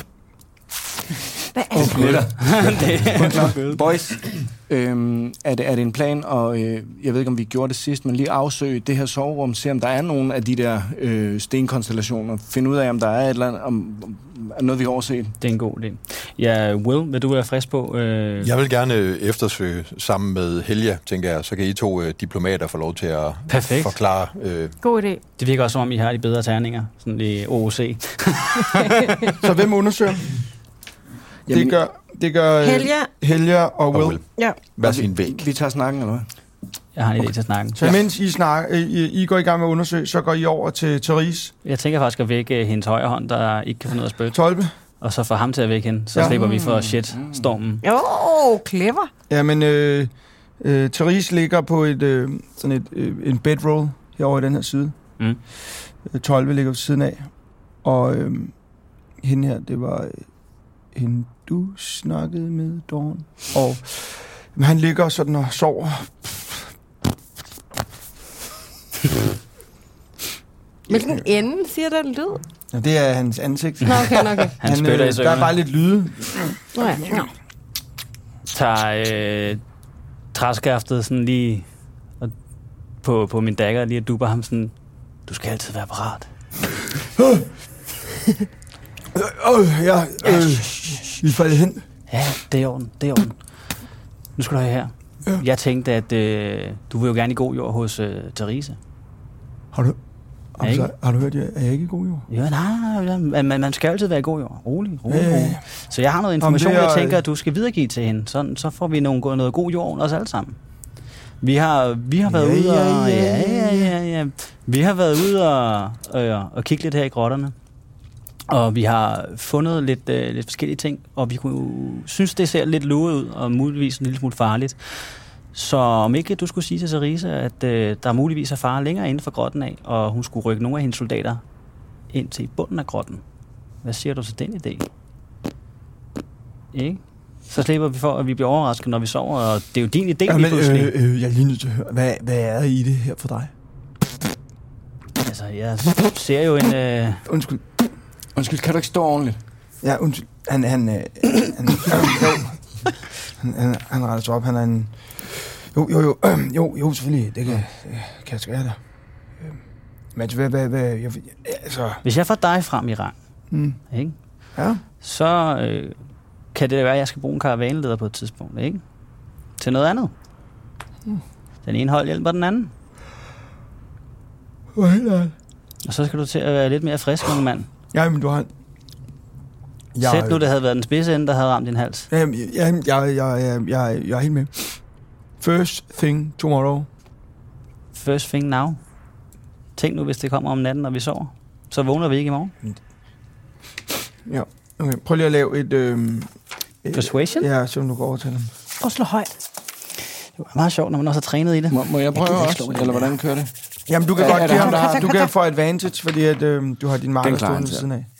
Hvad er det? det er Boys, øhm, er, det, er det en plan, og øh, jeg ved ikke, om vi gjorde det sidst, men lige afsøge det her soverum, se om der er nogle af de der øh, stenkonstellationer, finde ud af, om der er et eller andet, om, om er noget, vi har overset. Det er en god idé. Ja, Will, vil du være frisk på? Øh... Jeg vil gerne eftersøge sammen med Helga, tænker jeg. Så kan I to øh, diplomater få lov til at Perfekt. forklare. Øh, God idé. Det virker også, som om I har de bedre terninger, sådan i O O C. Så hvem undersøger? Jamen, det gør, det gør øh, Helga. Helga og Will. og Will. Ja. Hver sin væg. Vi tager snakken, eller hvad? Jeg har en idé til snakken. Så mens I, snak, I, I går i gang med at undersøge, så går I over til Therese. Jeg tænker faktisk at vække hendes højre hånd, der ikke kan finde ud af at spytte. Tolbe. Og så få ham til at vække hende. Så Ja. ja. slipper vi for shit-stormen. Jo, oh, clever. Jamen, øh, øh, Therese ligger på et, øh, sådan et, øh, en bedroll herovre i den her side. Mm. Øh, Tolbe ligger på siden af. Og øh, hende her, det var øh, hende, du snakkede med, Dawn. Og øh, han ligger sådan og sover. Hvilken ende siger den lyd? Ja, det er hans ansigt. Nå, okay, okay. Han, han spytter øh, i søvne. Der er bare lidt lyde. Nå, ja. Tager øh, træskaftet sådan lige og på, på min dagger lige og duber ham sådan, du skal altid være parat. Åh, øh, ja, øh, vi falder hen. Ja, det er i orden, det er i orden. Nu skal du høre her. Ja. Jeg tænkte, at øh, du vil jo gerne i god jord hos øh, Therese. Har du, Ja, altså, ikke? har du hørt, at jeg ikke er god jord? Ja, nej, nej, man, man skal altid være i god jord. Rolig, rolig, Ja, ja, ja. rolig. Så jeg har noget information, Jamen, det er- jeg tænker, at du skal videregive til hende. Sådan, så får vi nogle, noget god jord under os alle sammen. Vi har, vi har været Ja, ude ja, og... ja, Ja, ja, ja, ja. Vi har været ude og, øh, og kigge lidt her i grotterne. Og vi har fundet lidt, øh, lidt forskellige ting, og vi kunne synes, det ser lidt luret ud, og muligvis en lille smule farligt. Så om ikke du skulle sige til Therese, at øh, der muligvis er fare længere inden for grotten af, og hun skulle rykke nogle af hendes soldater ind til bunden af grotten. Hvad siger du til den idé? Ikke? Så slipper vi for, at vi bliver overrasket, når vi sover, og det er jo din idé Ja, lige men, pludselig. øh, øh, jeg er lige nødt til at høre, hvad, hvad er i det her for dig? Altså, jeg ser jo en... Øh, Undskyld. Undskyld, kan du ikke stå ordentligt? Ja, undskyld. Han, han, øh, han, jo. Han, han, han retter sig op. Han er en... Jo, jo, jo. Øh, jo, jo, selvfølgelig. Det kan, det kan jeg skære der. Øh, men altså, hvad, hvad, hvad... Jeg, altså... hvis jeg får dig frem i rang, Mm, ikke? ja. Så øh, kan det være, at jeg skal bruge en karavaneleder på et tidspunkt, ikke? Til noget andet. Mm. Den ene hold hjælper den anden. Hvor helt er det? Og så skal du til at være lidt mere frisk, unge mand. Ja, men du har... Jeg, Sæt nu, det havde været den spidse ende, der havde ramt din hals. Ja, ja, jeg, jeg, jeg, jeg, jeg er helt med. First thing tomorrow. First thing now. Tænk nu, hvis det kommer om natten, når vi sover. Så vågner vi ikke i morgen. Ja, okay. Prøv lige at lave et... Øh, Persuasion? Ja, så du går over til dem. Og slå højt. Det var meget sjovt, når man også har trænet i det. Må, må jeg prøve gider ikke også? slå ind. Eller hvordan kører det? Jamen, du kan Ja, godt er det give ham, ham, der har- du kan få advantage, fordi at, øh, du har din marker Den klarer stående han ved siden af.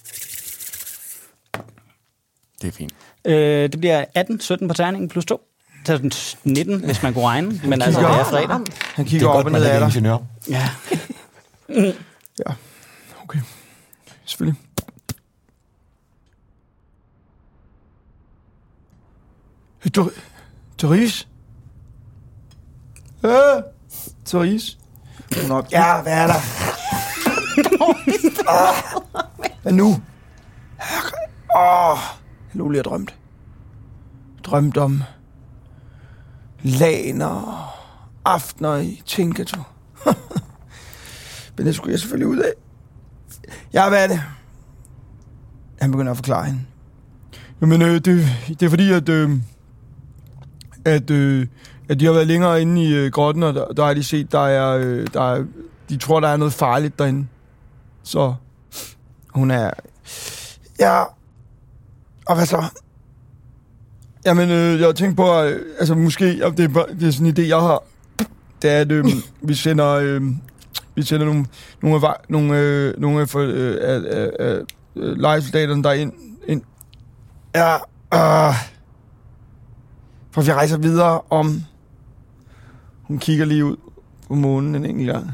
Det er fint. Øh, det bliver atten, sytten på terningen plus to. Så er det nitten, hvis man kunne regne. Men altså, det kigger er op. fredag. Han Det kigger er op godt, og man ned er af dig. ingeniør. Ja. Ja, okay. Selvfølgelig. Hey, Ther- Therese? Øh, Therese? Hun er op. Ja, hvad er der? ah, hvad nu? Åh, oh, jeg lige har drømt. Drømt om laner, aftener i Tinkatu. Men det skulle jeg selvfølgelig ud af. Ja, hvad er det? Han begynder at forklare hende. Jamen, øh, det, det er fordi, at, øh, at, øh, at de har været længere inde i øh, grotten, og der, der har de set, der er, øh, der er, de tror, der er noget farligt derinde. Så hun er... Ja, og hvad så? Jamen, øh, jeg har tænkt på, at, altså måske, og det, er, bare- det er sådan en idé, jeg har, det er, at øh, vi sender... Øh, Vi sender nogle, nogle af, vej- nogle, øh, nogle af, øh, af, af, af øh, lejesoldaterne der ind. ind. Ja, øh, for vi rejser videre om... Hun kigger lige ud på månen en enkelt gang.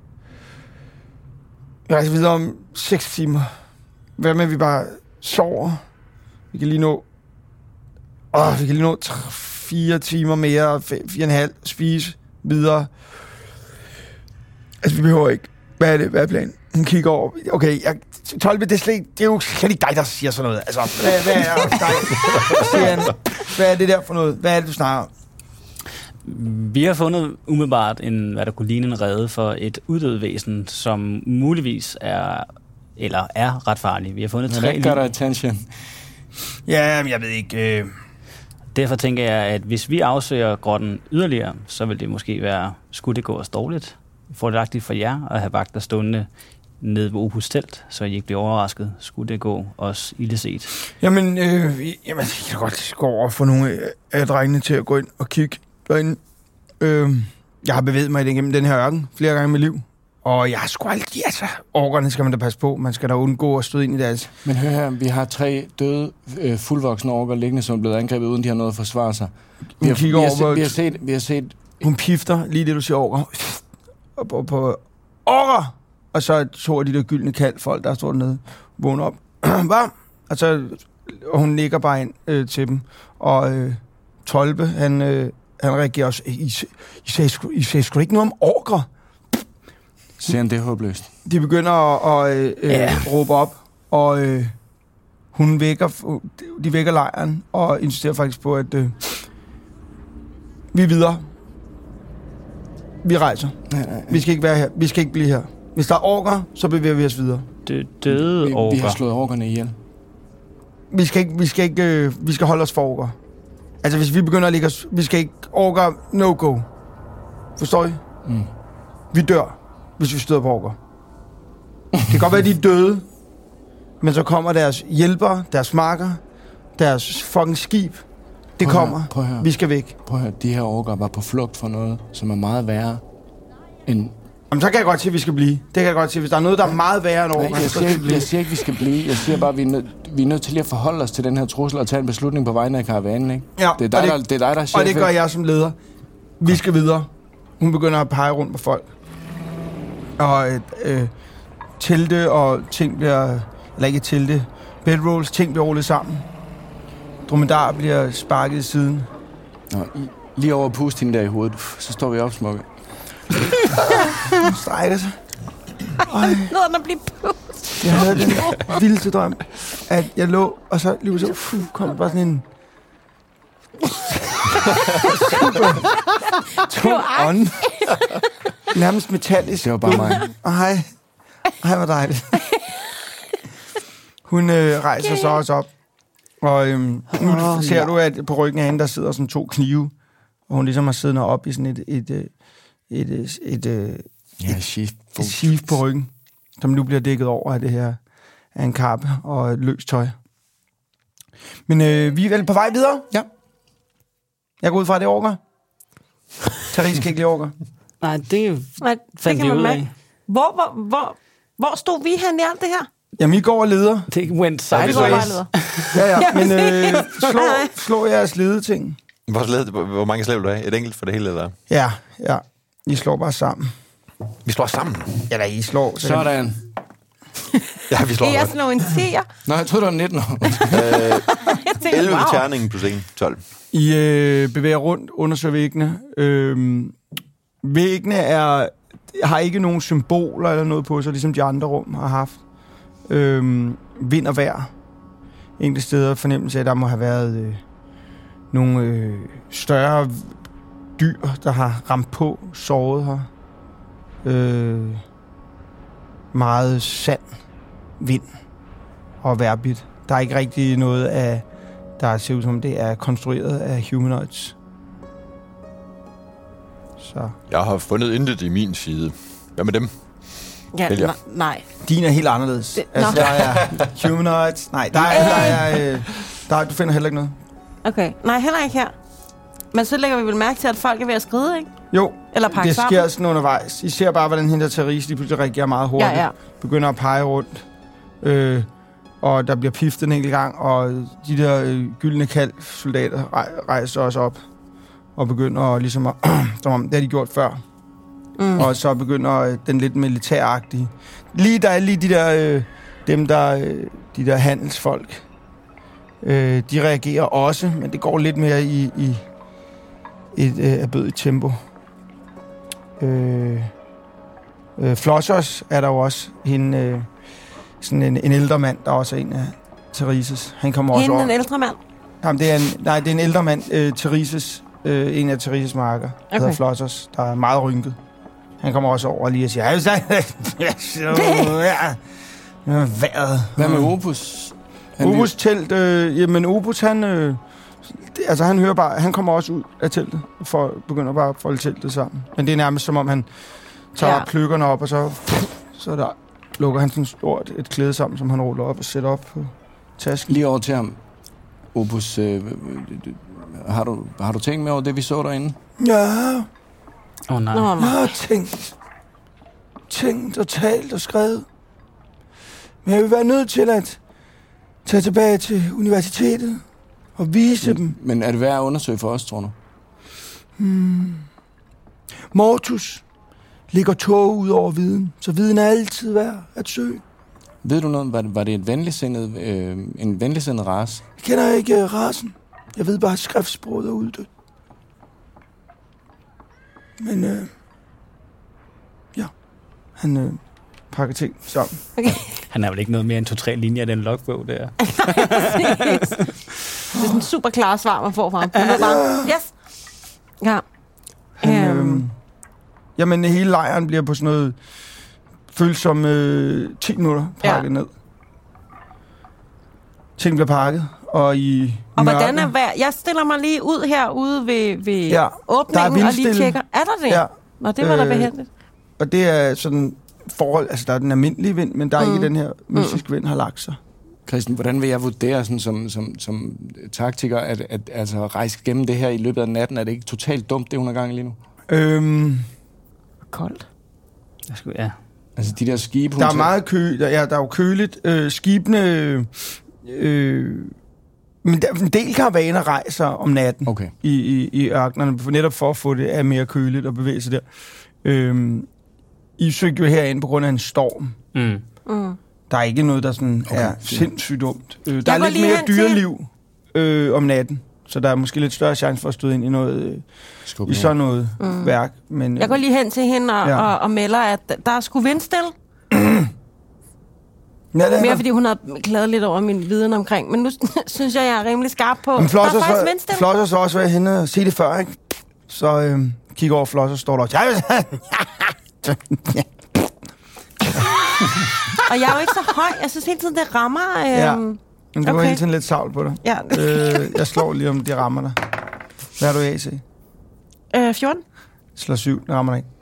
Vi rejser videre om seks timer. Hvad med, at vi bare sover? Vi kan lige nå... Åh, vi kan lige nå tre, fire timer mere, fire, fire og en halv, spise videre. Altså, vi behøver ikke. Hvad er det? Hvad er planen? Hun kigger over. Okay, jeg, Tolbe, det er, slet, det er jo slet ikke dig, der siger sådan noget. Altså, hvad, hvad er dig? Siger han. Hvad er det der for noget? Hvad er det, du snakker om? Vi har fundet umiddelbart en, hvad der kunne ligne en rede for et uddødt væsen, som muligvis er, eller er ret farlig. Vi har fundet tre Hvad gør der lig. attention? Ja, men jeg ved ikke. Øh... Derfor tænker jeg, at hvis vi afsøger grotten yderligere, så vil det måske være, skulle det gå os dårligt, fordelagtigt for jer at have vagter stående nede ved Opus telt, så I ikke bliver overrasket. Skulle det gå os ildeset? Jamen, øh, jamen, jeg kan godt gå over og få nogle af drengene til at gå ind og kigge derinde. Øh, jeg har bevæget mig igennem den her ørken flere gange i mit liv. Og jeg har sgu aldrig... Altså, orkerne skal man da passe på. Man skal da undgå at støde ind i deres... Men hør her, vi har tre døde, øh, fuldvoksne orker liggende, som er blevet angrebet, uden de har noget at forsvare sig. Vi Hun har, kigger vi har, over, set, hvor- vi har set... Vi har set Hun pifter lige det, du siger orker. Og på, på orker! og så to af de der gyldne kald folk, der står dernede, vågner op. Hvad? Og så og hun nikker bare ind øh, til dem. Og øh, Tolpe, han, øh, han reagerer også, I, I, I, sagde sgu, I sagde sgu ikke noget om orker. Siger han, det er håbløst. De begynder at, at øh, yeah. råbe op, og øh, hun vækker, de vækker lejren, og insisterer faktisk på, at øh, vi er videre. Vi rejser. Ja, ja, ja. Vi skal ikke være her. Vi skal ikke blive her. Hvis der er orker, så bevæger vi os videre. Det døde orker. Vi, vi har slået orkerne ihjel. Vi skal ikke, vi skal ikke, øh, vi skal holde os for orker. Altså, hvis vi begynder at ligge os, vi skal ikke orker, no go. Forstår I? Mm. Vi dør, hvis vi støder på orker. Det kan godt være, at de er døde, men så kommer deres hjælpere, deres marker, deres fucking skib. Det prøv kommer. Prøv at høre. Vi skal væk. Prøv at høre. De her orker var på flugt for noget, som er meget værre end... Jamen, så kan jeg godt sige, at vi skal blive. Det kan jeg godt sige. Hvis der er noget, der er meget værre end orker, Nej, jeg, så siger, skal vi blive. jeg siger ikke, vi skal blive. Jeg siger bare, at vi er, nød, vi er nødt til lige at forholde os til den her trussel og tage en beslutning på vegne af karavanen, ikke? Ja, det, er dig, det, der, det er dig, der er chef. Og det gør jeg som leder. Vi skal videre. Hun begynder at pege rundt på folk. Og øh, øh, telte og ting bliver... Eller ikke telte. Bedrolls, ting bliver rullet sammen. Dromedar bliver sparket i siden. Nå, lige over puste hende der i hovedet. Så står vi op, smukke. Hun strækker sig. Noget, der bliver pust. Jeg havde den vildeste drøm, at jeg lå, og så lige så uh, kom der bare sådan en super tung ånd. Nærmest metallisk. Det var bare mig. Og hej. Hej, hvor dejligt. Hun øh, rejser okay. så også op. Og øhm, nu oh, ser ja. du, at på ryggen af hende, der sidder sådan to knive. Og hun ligesom har siddet op i sådan et... et, et et, et, et, et, ja, sheath. et sheath på ryggen, som nu bliver dækket over af det her af en kappe og et løst tøj. Men øh, vi er vel på vej videre? Ja. Jeg går ud fra, at det er orker. Therese kan ikke lide orker. Nej, det Nej, fandt vi ud af. Hvor, hvor, hvor, hvor stod vi hen i alt det her? Jamen, I går og leder. Det went sideways. Ja, ja, men øh, slå, slå jeres ledeting. Hvor, sled, hvor mange slæv du er? Et enkelt for det hele, eller? Ja, ja. I slår bare sammen. Vi slår sammen? Ja, da I slår. Så sådan. Ja, vi slår. Det er sådan en tier. Nå, jeg troede, det var nitten år. øh, elleve wow. terningen plus en, tolv. I øh, bevæger rundt, undersøger væggene. Øh, væggene er, har ikke nogen symboler eller noget på sig, ligesom de andre rum har haft. Øh, vind og vejr. Enkelte steder fornemmelse af, at der må have været øh, nogle øh, større dyr, der har ramt på, såret her. Øh, meget sand, vind og vejrbit. Der er ikke rigtig noget af, der ser ud som det er konstrueret af humanoids. Så. Jeg har fundet intet i min side. Hvad med dem? Ja, n- nej. Din er helt anderledes. Det, altså, der er humanoids. Nej, der er, der er, øh, der er, du finder heller ikke noget. Okay, nej, heller ikke her. Men så lægger vi vel mærke til, at folk er ved at skride, ikke? Jo, eller pakke det sammen. Sker sådan undervejs. I ser bare, hvordan hende der Therese lige pludselig reagerer meget hurtigt. Ja, ja. Begynder at pege rundt. Øh, og der bliver piftet en enkelt gang, og de der øh, gyldne kald-soldater rej- rejser også op. Og begynder at, ligesom at, som om det har de gjort før. Mm. Og så begynder øh, den lidt militæragtige. Lige der er lige de der, øh, dem der, øh, de der handelsfolk. Øh, de reagerer også, men det går lidt mere i, i et øh, erbødigt tempo. Øh, øh, Flossos er der jo også hende, øh, sådan en, en ældre mand, der også er en af Thereses. Han kommer også over. En ældre mand? Jamen, det er en, nej, det er en ældre mand, øh, Thereses, øh, en af Thereses marker, der okay. hedder Flossos, der er meget rynket. Han kommer også over lige og siger, ja, vejret. Hvad med Opus? Opus telt, øh, jamen Opus, han, øh, det, altså han hører bare, han kommer også ud af teltet, for begynder bare at folde teltet sammen. Men det er nærmest som om han tager ja. pløkkerne op, og så, så der lukker han sådan stort et klæde sammen, som han ruller op og sætter op på tasken. Lige over til ham. Opus, øh, har, du, har du tænkt med over det, vi så derinde? Ja. Åh oh, nej. Jeg har tænkt. Tænkt og talt og skrevet. Men jeg vil være nødt til at tage tilbage til universitetet og vise men, dem. Men er det værd at undersøge for os, tror du? Hmm. Mortus. ligger tog ud over viden. Så viden er altid værd at søge. Ved du noget, var det, var det et venligsindet, øh, en venligsindet race? Jeg kender ikke uh, racen. Jeg ved bare, at skriftsproget er uddødt. Men øh, ja, han øh, pakker ting sammen. Okay. Han er vel ikke noget mere end to-tre linjer i den logbog der. Det er sådan en super klar svar, man får fra ham. Han er bare, yes! Ja. Han, Øhm. øh, jamen, hele lejren bliver på sådan noget følsom øh, ti minutter pakket Ja. ned. Ting bliver pakket, og i Og hvordan er mørket- vejr? Jeg stiller mig lige ud herude ved, ved Ja, der er åbningen og lige vindstille. tjekker. Er der det? Ja, Nå, det var da Øh, behendigt. og det er sådan forhold, altså der er den almindelige vind, men der er Mm. ikke den her mystiske vind, har lagt sig. Christian, hvordan vil jeg vurdere sådan, som, som, som taktiker, at, at altså, rejse gennem det her i løbet af natten? Er det ikke totalt dumt, det hun er gang i lige nu? Øhm, Koldt. Jeg skulle, ja. Altså de der skibe, hun der er tager- meget kø, der, ja, der er jo køligt. Øh, skibene, øh, men der, en del karavaner rejser om natten Okay. i, i, i ørkenerne, for netop for at få det af mere køligt og bevæge sig der. Øhm, I søgte jo herind på grund af en storm. Mm. Mm. Der er ikke noget, der sådan Okay, er fint. sindssygt dumt. Øh, der Jeg er går lidt lige mere hen til- dyreliv øh, om natten, så der er måske lidt større chance for at støde ind i noget øh, Skub i ned. sådan noget Mm. værk. Men, øh, Jeg går lige hen til hende og, Ja. og, og melder, at der er sgu vindstille. ja, det er Mere der. fordi hun havde klaget lidt over min viden omkring. Men nu synes jeg, jeg er rimelig skarp på. Men Der er Flosser faktisk så, vindstille. Flosser så også været henne og sige det før, ikke? Så øh, kigger over Flosser, står der også. Og jeg er jo ikke så høj. Jeg synes hele tiden, det rammer. Øhm, Ja. Men du okay. har Okay. hele tiden lidt savl på dig. ja. øh, jeg slår lige om de rammer dig. Hvad er du i A C? øh, fjorten. Slår syv, det rammer dig ikke.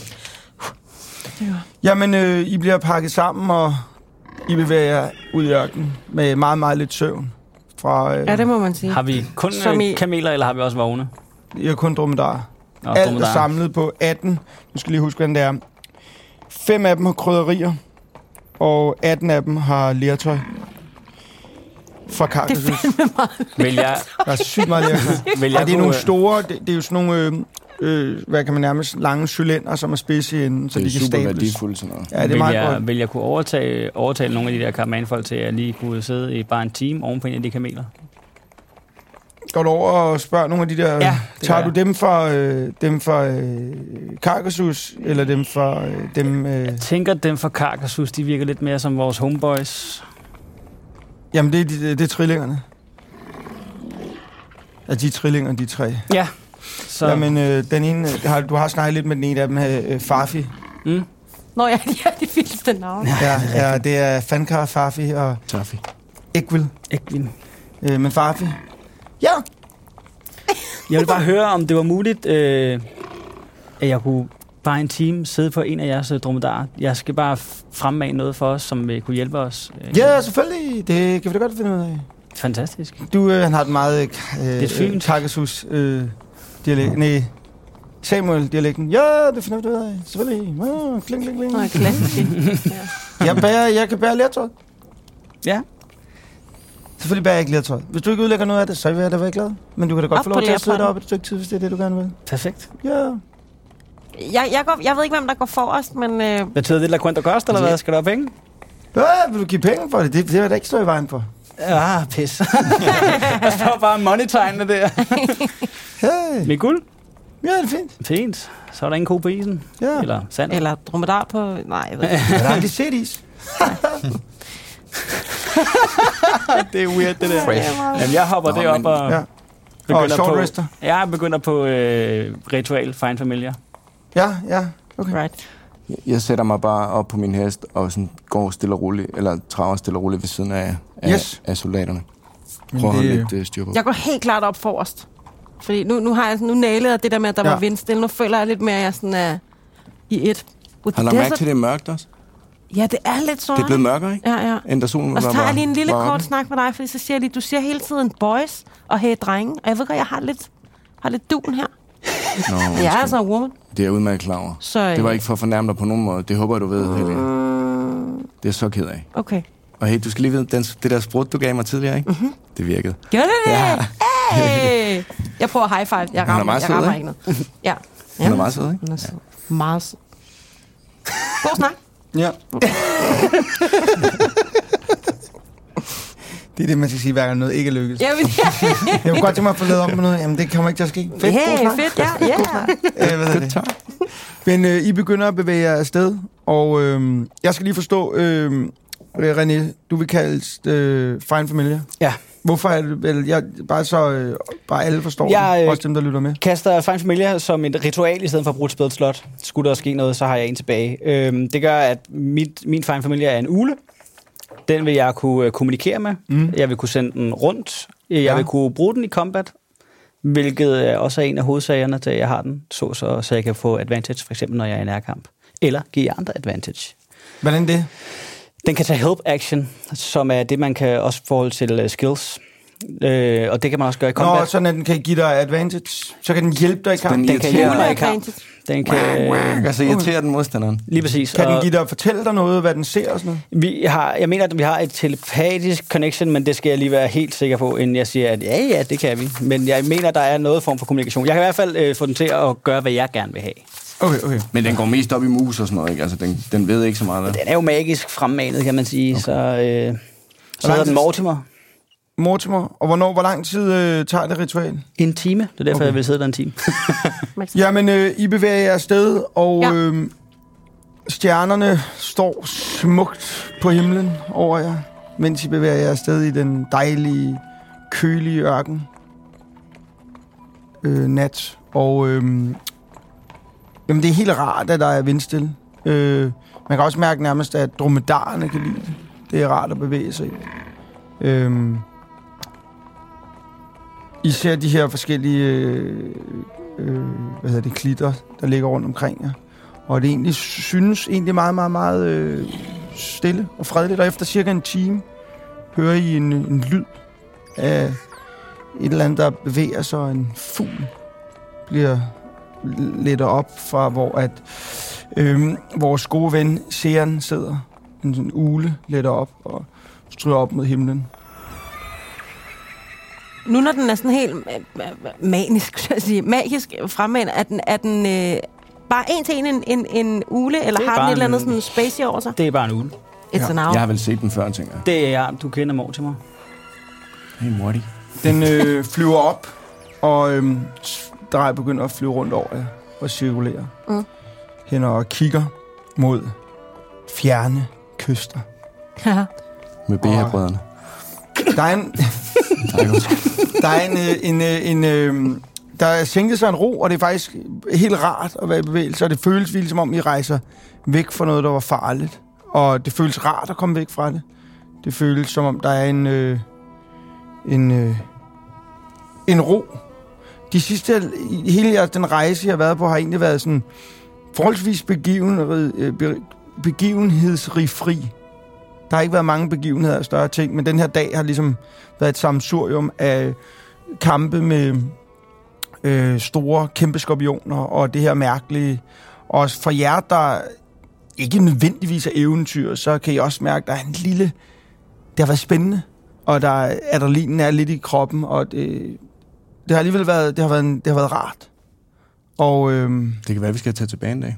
Jamen, øh, I bliver pakket sammen, og I bevæger jer ud i ørkenen med meget, meget lidt søvn. Fra, øh, Ja, det må man sige. Har vi kun Som i- øh, kameler, eller har vi også vogne? I har kun dromedarer. Nå, Alt er dromedarer. samlet på atten. Nu skal I lige huske, hvordan det er. Fem af dem har krydderier, og atten af dem har lertøj. Fra Det er Carcassonne. fandme meget. Vil jeg, Der er sygt meget lertøj. vil jeg Og det er kunne, nogle store, det, det er jo sådan nogle, øh, øh, hvad kan man nærmest, lange cylinder, som er spidse i enden, så Det de er kan super stables. værdifuldt sådan noget. Ja, det er vil, meget jeg, godt. vil jeg kunne overtage, overtale nogle af de der karamanfolk til, at jeg lige kunne sidde i bare en time oven på en af de kameler? Går du over og spørger nogle af de der, Ja, det tager gør du dem fra, øh, dem fra øh, Carcassonne, eller dem fra øh, dem... Øh, Jeg tænker, at dem fra Carcassonne, de virker lidt mere som vores homeboys. jamen, det er, de, det er trillingerne. Ja, de er trillinger, de tre. Ja. Så, Jamen, øh, den ene, øh, har, du har snakket lidt med den ene af dem, øh, Farfi. mm, Nå ja, de er de vildeste navne. Ja, ja, det er Fankar, Farfi og Taffi. Ekvil. Ekvin. Øh, men Farfi... Ja, Jeg vil bare høre, om det var muligt, øh, at jeg kunne bare en time sidde på en af jeres øh, dromedarer. Jeg skal bare f- fremmane noget for os, som vil kunne hjælpe os. Øh, ja, selvfølgelig. Det kan vi da godt finde ud af. Fantastisk. Du, øh, han har den meget... Øh, Lidt fint. Carcassonne øh, dialekt. Nej, Samuel-dialekten. Ja, det finder vi ud af. Selvfølgelig. Ja, kling, kling, kling. Nå, klassisk. Ja. Jeg, bærer, jeg kan bære lertøj. Ja. Selvfølgelig bærer jeg ikke lertøj. Hvis du ikke udlægger noget af det, så vil jeg da være glad. Men du kan da godt Op få på lov til at sidde lerpotten. deroppe et stykke tid, hvis det er det, du gerne vil. Perfekt. Ja. Jeg, jeg, går, jeg ved ikke, hvem der går forrest, men øh, Betyder det, at Quinto koster, eller hvad? Skal der have penge? Ja, vil du give penge for det? Det, det vil jeg da ikke stå i vejen for. Ah, pis. Der står bare money-tegnene der. Hey. Med guld? Ja, det er fint. Fint. Så er der ingen ko på isen. Ja. Eller sand. eller dromedar på... Nej, jeg ved ikke. Jeg har aldrig set is. Det er weird, det der. Fresh. Jamen, jeg hopper Nå, det op men- og Ja. Og begynder short på... rester. Jeg begynder på øh, ritual Find Familiar. Ja, ja. Okay. Right. Jeg sætter mig bare op på min hest og sådan går stille og roligt, eller traver stille og roligt ved siden af, af, Yes. af soldaterne. Men Prøv at holde det- lidt uh, styr på. Jeg går helt klart op forrest. Fordi nu, nu har jeg nu nailet det der med, at der Ja. var vindstille. Nu føler jeg lidt mere, at jeg sådan er i et. With Har du the mærke desert. til, det er mørkt også? Ja, det er lidt sådan. Det er blevet mørkere, ikke? Ja, ja. End da solen Og så var tager jeg lige en lille var kort oppe. snak med dig, fordi så siger jeg lige, du siger hele tiden boys og hey drenge. Og jeg ved godt, jeg har lidt, har lidt dun her. Nå, Jeg er undskyld. altså en woman. Det er jeg udmærket klar over. Så, Det var ikke for at fornærme dig på nogen måde. Det håber jeg, du ved, Helene. Mm, Det er jeg så ked af. okay. Og hey, du skal lige vide, den, det der sprut, du gav mig tidligere, ikke? Mhm. Det virkede. Gør det det? Ja. Hey! Jeg prøver high five. Jeg Hun er rammer, meget jeg sød, rammer ikke? ikke noget. Ja. Hun er meget sød, ikke? Hun er sød. Meget sød. God snak. Ja. Det er det, man skal sige, hver gang noget ikke lykkes. Ja, men, Jeg kunne godt tænke mig at få lavet om med noget. Jamen, det kommer ikke til at ske. Fedt, god hey, snak. fedt, ja. ja. Øh, hvad hedder det? Men øh, I begynder at bevæge jer afsted, og øh, jeg skal lige forstå, øh, René, du vil kaldes øh, Fine Familiar. Ja. Hvorfor er det vel, jeg, bare så øh, bare alle forstår Jeg, det, øh, også dem, der lytter med. Kaster Fine Familiar som et ritual, i stedet for at bruge et spædet slot. Skulle der ske noget, så har jeg en tilbage. Øhm, det gør, at mit, min Fine Familiar er en ugle. Den vil jeg kunne øh, kommunikere med. Mm. Jeg vil kunne sende den rundt. Jeg Ja. vil kunne bruge den i combat, hvilket også er en af hovedsagerne til, at jeg har den. Så, så, så jeg kan få advantage, for eksempel når jeg er i nærkamp. Eller give jer andre advantage. Hvordan det? Den kan tage help action, som er det, man kan også forhold til uh, skills. Øh, og det kan man også gøre i combat. Nå, sådan at den kan give dig advantage. Så kan den hjælpe dig i kamp. Den Den kan irriterer hjælpe mig i dig. kamp. Den kan... Øh, Altså irriterer den modstanderen. lige præcis. Kan den Og give dig fortælle dig noget, hvad den ser og sådan noget? vi har, jeg mener, at vi har et telepatisk connection, men det skal jeg lige være helt sikker på, inden jeg siger, at ja, ja, det kan vi. Men jeg mener, at der er noget form for kommunikation. Jeg kan i hvert fald øh, få den til at gøre, hvad jeg gerne vil have. Okay, okay. Men den går mest op i mus og sådan noget, ikke? Altså, den, den ved ikke så meget. Hvad? Den er jo magisk fremmanet, kan man sige. Okay. Så, øh, så hedder den Mortimer. Mortimer, og hvornår, hvor lang tid øh, tager det ritual? En time. Det er derfor, Okay. okay. jeg vil sidde der en time. Jamen, øh, I bevæger jer afsted, og Ja. øh, stjernerne står smukt på himlen over jer, mens I bevæger jer afsted i den dejlige, kølige ørken øh, nat. Og øh, jamen, det er helt rart, at der er vindstille. Øh, man kan også mærke nærmest, at dromedarerne kan lide det. Det er rart at bevæge sig i. Øh, I ser de her forskellige øh, øh, hvad hedder det, klitter, der ligger rundt omkring jer. Og det egentlig synes egentlig meget, meget, meget øh, stille og fredeligt. Og efter cirka en time hører I en, en lyd af et eller andet, der bevæger sig, og en fugl bliver lidt op fra, hvor at øh, vores gode ven Sean sidder. En sådan ule letter op og stryger op mod himlen. Nu når den er sådan helt øh, manisk, skal jeg sige, magisk fremmanet, er den, er den øh, bare en til en en, en, en ule, eller Det er har den bare et eller andet en- sådan spacey over sig? Det er bare en uge. It's Ja. an hour. Jeg har vel set den før, tænker jeg. Det er jeg. Du kender Mortimer. Hey, Morty. Den øh, flyver op, og øh, drejer begynder at flyve rundt over jer og cirkulere. Mm. Hen og kigger mod fjerne kyster. Med B H-brødrene. Der er en, der er en, øh, en, øh, en øh, der er sænket sig en ro, og det er faktisk helt rart at være i bevægelse, og det føles vildt, som om I rejser væk fra noget, der var farligt. Og det føles rart at komme væk fra det. Det føles, som om der er en, øh, en, øh, en ro. De sidste, hele jeres, den rejse, jeg har været på, har egentlig været sådan forholdsvis begiven, øh, be, begivenhedsrigfri. Der har ikke været mange begivenheder og større ting, men den her dag har ligesom været et sammensurium af kampe med øh, store, kæmpe skorpioner, og det her mærkelige. Og for jer, der ikke nødvendigvis er eventyr, så kan I også mærke, at der er en lille... Det har været spændende, og der er, adrenalinen er lidt i kroppen, og det, det har alligevel været, det har været, en, det har været rart. Og, øhm, Det kan være, vi skal tage tilbage en dag.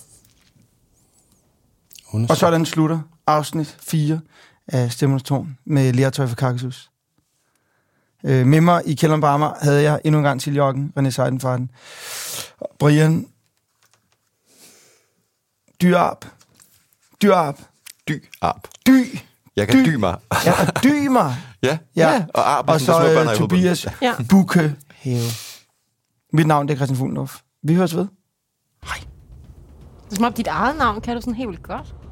og sådan slutter afsnit fire af Stemmernes Tårn med Lertøj for Kaktus. Øh, med mig i kælderen på Amager havde jeg endnu en gang til Jokken, René Seidenfarten, Brian, Dyrarp, Dyrarp, Dy, arp. Dy, Jeg kan Dy. dy mig. ja, og Dymer, Ja, ja. ja. Og arp, og som de små så børn har øh, i hovedet. Tobias Ja. Bukke Have. Mit navn det er Christian Fuglendorf. Vi høres ved. Det er som om dit eget navn kan du sådan helt vildt godt.